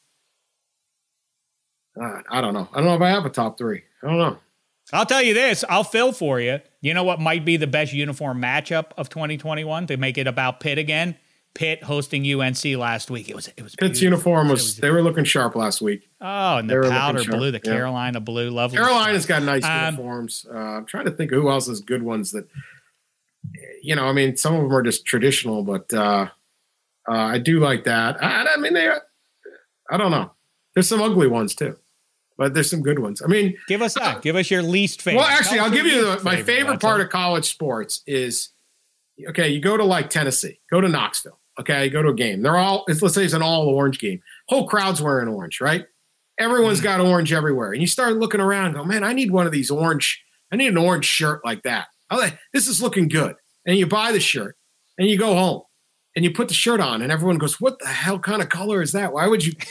uh, I don't know. I don't know if I have a top three. I don't know. I'll tell you this. I'll fill for you. You know what might be the best uniform matchup of twenty twenty-one to make it about Pitt again? Pitt hosting U N C last week. It was it was Pitt's uniform was, was they were looking sharp last week. Oh, and the powder blue, the yeah. Carolina blue, lovely. Carolina's got nice um, uniforms. Uh, I'm trying to think of who else has good ones that, you know, I mean, some of them are just traditional, but uh, uh, I do like that. I, I mean, they, I don't know. There's some ugly ones too, but there's some good ones. I mean, give us that. Uh, give us your least favorite. Well, actually, Tell I'll give you the, my favorite, favorite part it. of college sports is, okay, you go to like Tennessee, go to Knoxville. Okay, go to a game. They're all, let's say it's an all orange game. Whole crowd's wearing orange, right? Everyone's got orange everywhere. And you start looking around and go, man, I need one of these orange, I need an orange shirt like that. I'm like, this is looking good. And you buy the shirt and you go home and you put the shirt on and everyone goes, what the hell kind of color is that? Why would you?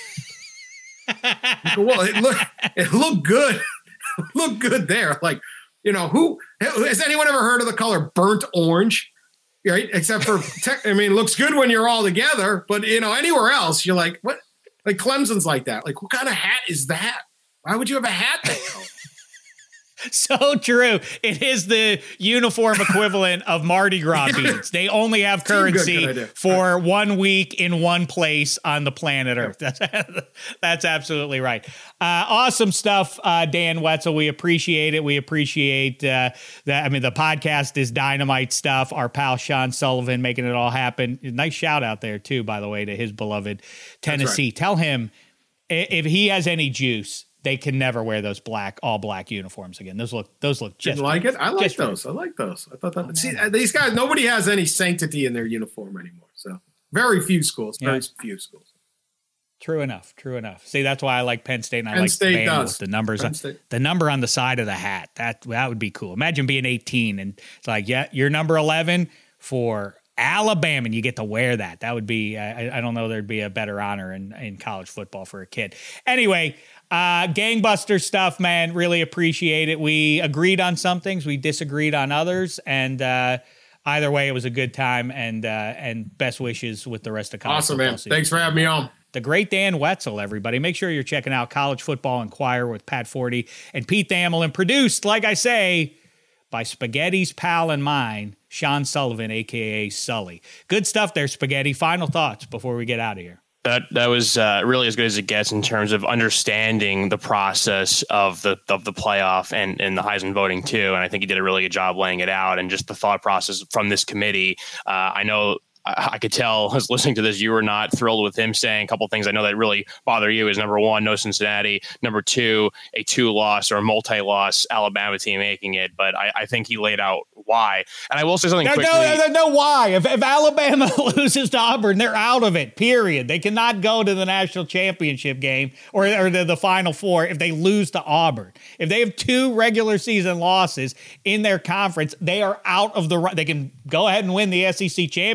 you go, well, it looked, it looked good. It looked good there. Like, you know, who, has anyone ever heard of the color burnt orange? Right, except for tech, I mean, it looks good when you're all together, but you know, anywhere else, you're like, what? Like Clemson's like that. Like, what kind of hat is that? Why would you have a hat that color? So true. It is the uniform equivalent of Mardi Gras beads. They only have currency good, good for one week in one place on the planet Earth. That's that's absolutely right. Uh, awesome stuff, uh, Dan Wetzel. We appreciate it. We appreciate uh, that. I mean, the podcast is dynamite stuff. Our pal Sean Sullivan making it all happen. Nice shout out there too, by the way, to his beloved Tennessee. Right. Tell him if he has any juice, they can never wear those black, all black uniforms again. Those look, those look just. Didn't like it. I like those. Right. I like those. I thought that. Oh, see, these guys, nobody has any sanctity in their uniform anymore. So very few schools. Very yeah. few schools. True enough. True enough. See, that's why I like Penn State. And I Penn like State the band does. with the numbers. On, the number on the side of the hat. That that would be cool. Imagine being eighteen and it's like, yeah, you're number eleven for Alabama, and you get to wear that. That would be. I, I don't know. There'd be a better honor in in college football for a kid. Anyway. Uh, gangbuster stuff, man. Really appreciate it. We agreed on some things, we disagreed on others, and uh, either way, it was a good time. And uh, and best wishes with the rest of college. Awesome, man. Season. Thanks for having me on. The great Dan Wetzel, everybody. Make sure you're checking out College Football Inquirer with Pat Forty and Pete Thamel, and produced, like I say, by Spaghetti's pal and mine, Sean Sullivan, a k a. Sully. Good stuff there, Spaghetti. Final thoughts before we get out of here. That that was uh, really as good as it gets in terms of understanding the process of the of the playoff and, and the Heisman voting too. And I think he did a really good job laying it out, and just the thought process from this committee. Uh, I know I, I could tell as listening to this, you were not thrilled with him saying a couple of things I know that really bother you. Is number one, no Cincinnati. Number two, a two-loss or a multi-loss Alabama team making it. But I, I think he laid out why. And I will say something no, quickly. No, no, no, why. If, if Alabama loses to Auburn, they're out of it, period. They cannot go to the national championship game or, or to the Final Four if they lose to Auburn. If they have two regular season losses in their conference, they are out of the – they can go ahead and win the S E C championship,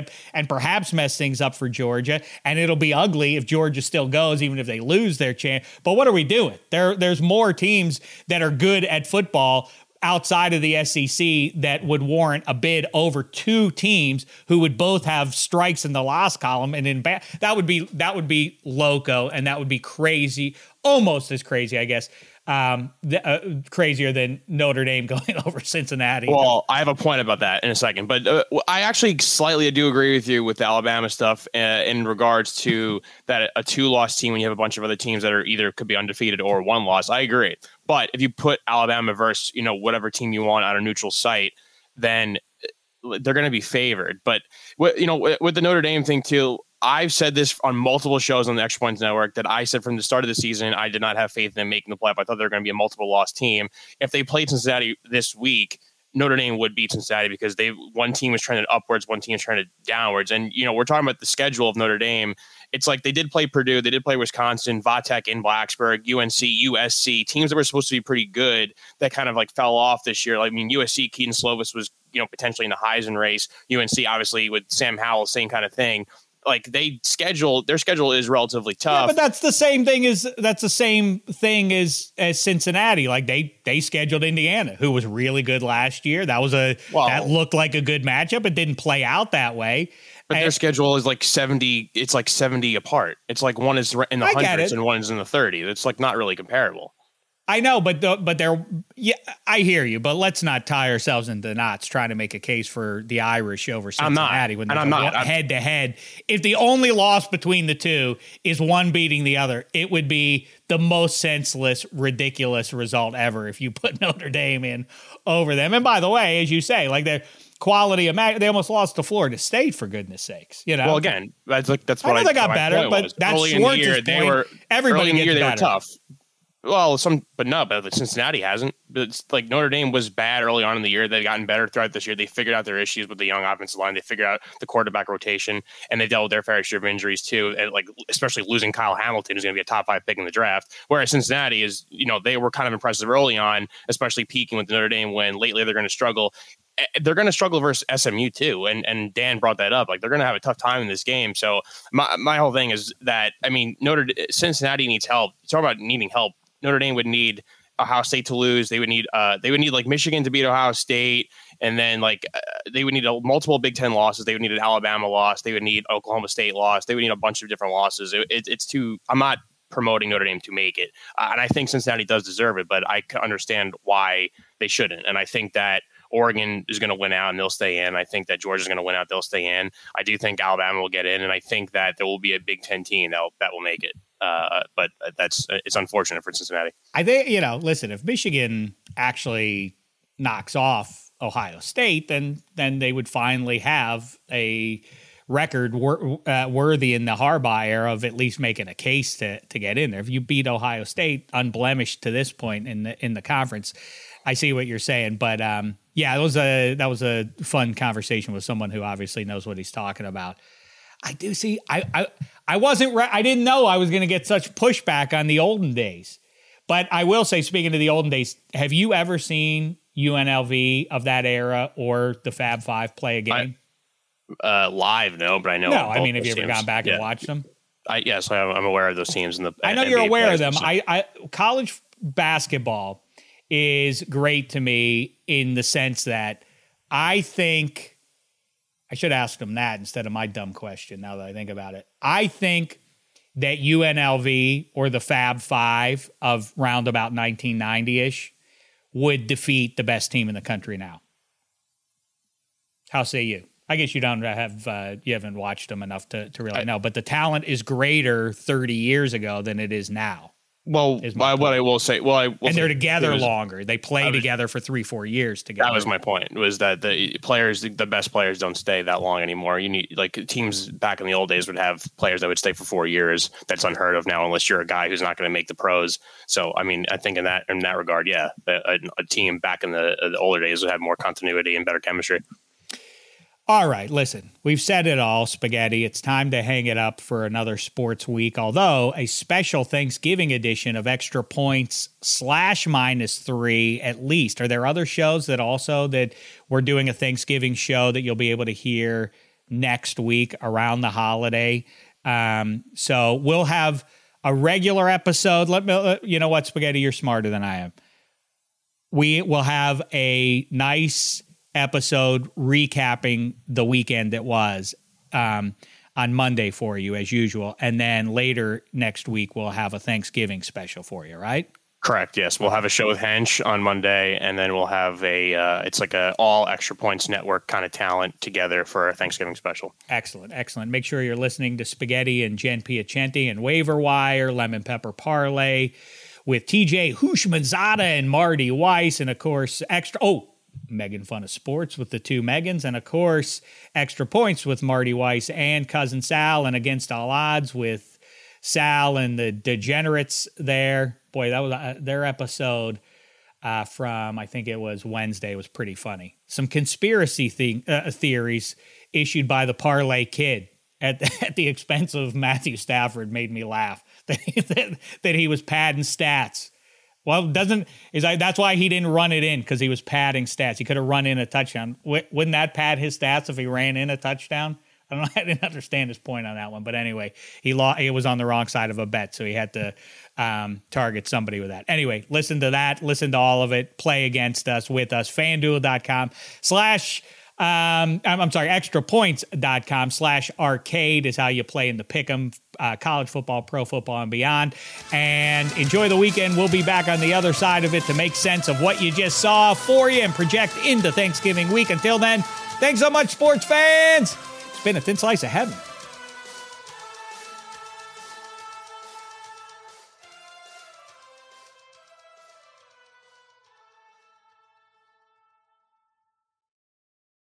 championship and perhaps mess things up for Georgia. And it'll be ugly if Georgia still goes, even if they lose their chance. But what are we doing? There, there's more teams that are good at football outside of the S E C that would warrant a bid over two teams who would both have strikes in the loss column. And in ba- that would be that would be loco, and that would be crazy, almost as crazy, I guess, um, th- uh, crazier than Notre Dame going over Cincinnati. Well, I have a point about that in a second, but uh, I actually slightly do agree with you with the Alabama stuff uh, in regards to that a two-loss team when you have a bunch of other teams that are either could be undefeated or one loss. I agree. But if you put Alabama versus, you know, whatever team you want on a neutral site, then they're going to be favored. But, you know, with the Notre Dame thing, too, I've said this on multiple shows on the Extra Points Network that I said from the start of the season, I did not have faith in them making the playoff. I thought they were going to be a multiple loss team. If they played Cincinnati this week, Notre Dame would beat Cincinnati because they one team was trending upwards, one team was trending downwards. And, you know, we're talking about the schedule of Notre Dame. It's like they did play Purdue, they did play Wisconsin, Vatech in Blacksburg, U N C, U S C, teams that were supposed to be pretty good that kind of like fell off this year. Like, I mean, U S C, Keaton Slovis was, you know, potentially in the Heisman race. U N C, obviously, with Sam Howell, same kind of thing. Like they schedule, their schedule is relatively tough. Yeah, but that's the same thing as that's the same thing as as Cincinnati. Like they they scheduled Indiana, who was really good last year. That was a well, that looked like a good matchup. It didn't play out that way. But and, their schedule is like seventy. It's like seventy apart. It's like one is in the I hundreds and one is in the thirty. It's like not really comparable. I know, but the, but they're yeah, I hear you. But let's not tie ourselves into knots trying to make a case for the Irish over Cincinnati when they're I'm not head to head. If the only loss between the two is one beating the other, it would be the most senseless, ridiculous result ever if you put Notre Dame in over them. And by the way, as you say, like they're quality of match, they almost lost to Florida State for goodness sakes. You know. Well, again, that's like that's what I know I they got better, but was. that's early Schwartz's in the year, point. They were, Everybody early in the year, they better. were tough. Well, some, but no, but Cincinnati hasn't. But it's like Notre Dame was bad early on in the year. They've gotten better throughout this year. They figured out their issues with the young offensive line. They figured out the quarterback rotation, and they dealt with their fair share of injuries too. And like, especially losing Kyle Hamilton, who's going to be a top five pick in the draft. Whereas Cincinnati is, you know, they were kind of impressive early on, especially peaking with the Notre Dame win. Lately, they're going to struggle. They're going to struggle versus S M U too. And and Dan brought that up. Like they're going to have a tough time in this game. So my my whole thing is that, I mean, Notre Cincinnati needs help. You talk about needing help. Notre Dame would need Ohio State to lose. They would need uh, they would need like Michigan to beat Ohio State, and then like uh, they would need a, multiple Big Ten losses. They would need an Alabama loss. They would need Oklahoma State loss. They would need a bunch of different losses. It, it, it's too. I'm not promoting Notre Dame to make it, uh, and I think Cincinnati does deserve it, but I can understand why they shouldn't. And I think that Oregon is going to win out and they'll stay in. I think that Georgia is going to win out. They'll stay in. I do think Alabama will get in, and I think that there will be a Big Ten team that will, that will make it. Uh, but that's it's unfortunate for Cincinnati. I think, you know, listen, if Michigan actually knocks off Ohio State, then then they would finally have a record wor- uh, worthy in the Harbaugh era of at least making a case to to get in there. If you beat Ohio State unblemished to this point in the in the conference, I see what you're saying. But um, yeah, it was a that was a fun conversation with someone who obviously knows what he's talking about. I do see. I I, I wasn't. Re- I didn't know I was going to get such pushback on the olden days. But I will say, speaking of the olden days, have you ever seen U N L V of that era or the Fab Five play a game? I, uh, live, no, but I know. No, I mean, have you ever teams. gone back yeah. and watched them? I, yes, I'm aware of those teams. In the I know N B A you're aware of them. So. I, I college basketball is great to me in the sense that I think. I should ask them that instead of my dumb question now that I think about it. I think that U N L V or the Fab Five of round about nineteen ninety-ish would defeat the best team in the country now. How say you? I guess you don't have uh, you haven't watched them enough to, to really I, know, but the talent is greater thirty years ago than it is now. Well, I, what I will say, well, I will and they're say, together was, longer. They play was, together for three, four years together. That was my point. Was that the players, the best players, don't stay that long anymore. You need like teams back in the old days would have players that would stay for four years. That's unheard of now, unless you're a guy who's not going to make the pros. So, I mean, I think in that in that regard, yeah, a, a team back in the, the older days would have more continuity and better chemistry. All right, listen, we've said it all, Spaghetti. It's time to hang it up for another sports week, although a special Thanksgiving edition of Extra Points slash minus three at least. Are there other shows that also that we're doing a Thanksgiving show that you'll be able to hear next week around the holiday. Um, so we'll have a regular episode. Let me, you know what, Spaghetti, you're smarter than I am. We will have a nice episode recapping the weekend that was um, on Monday for you, as usual. And then later next week, we'll have a Thanksgiving special for you, right? Correct. Yes. We'll have a show with Hench on Monday, and then we'll have a, uh, it's like a all Extra Points Network kind of talent together for a Thanksgiving special. Excellent. Excellent. Make sure you're listening to Spaghetti and Jen Piacenti and Waiver Wire, Lemon Pepper Parlay with T J Hushmanzada and Marty Weiss. And of course, extra, oh, Megan Fun of Sports with the two Megans. And of course, Extra Points with Marty Weiss and Cousin Sal, and Against All Odds with Sal and the Degenerates there. Boy, that was uh, their episode uh, from, I think it was Wednesday. It was pretty funny. Some conspiracy thing, uh, theories issued by the Parlay Kid at, at the expense of Matthew Stafford made me laugh. That he, that, that he was padding stats. Well, doesn't is I, that's why he didn't run it in, because he was padding stats. He could have run in a touchdown. W- wouldn't that pad his stats if he ran in a touchdown? I don't know. I didn't understand his point on that one, but anyway, he lost. It was on the wrong side of a bet, so he had to um, target somebody with that. Anyway, listen to that. Listen to all of it. Play against us, with us. FanDuel.com slash. Um, I'm, I'm sorry, extrapoints.com slash arcade is how you play in the pick'em, uh, college football, pro football, and beyond. And enjoy the weekend. We'll be back on the other side of it to make sense of what you just saw for you and project into Thanksgiving week. Until then, thanks so much, sports fans. It's been a thin slice of heaven.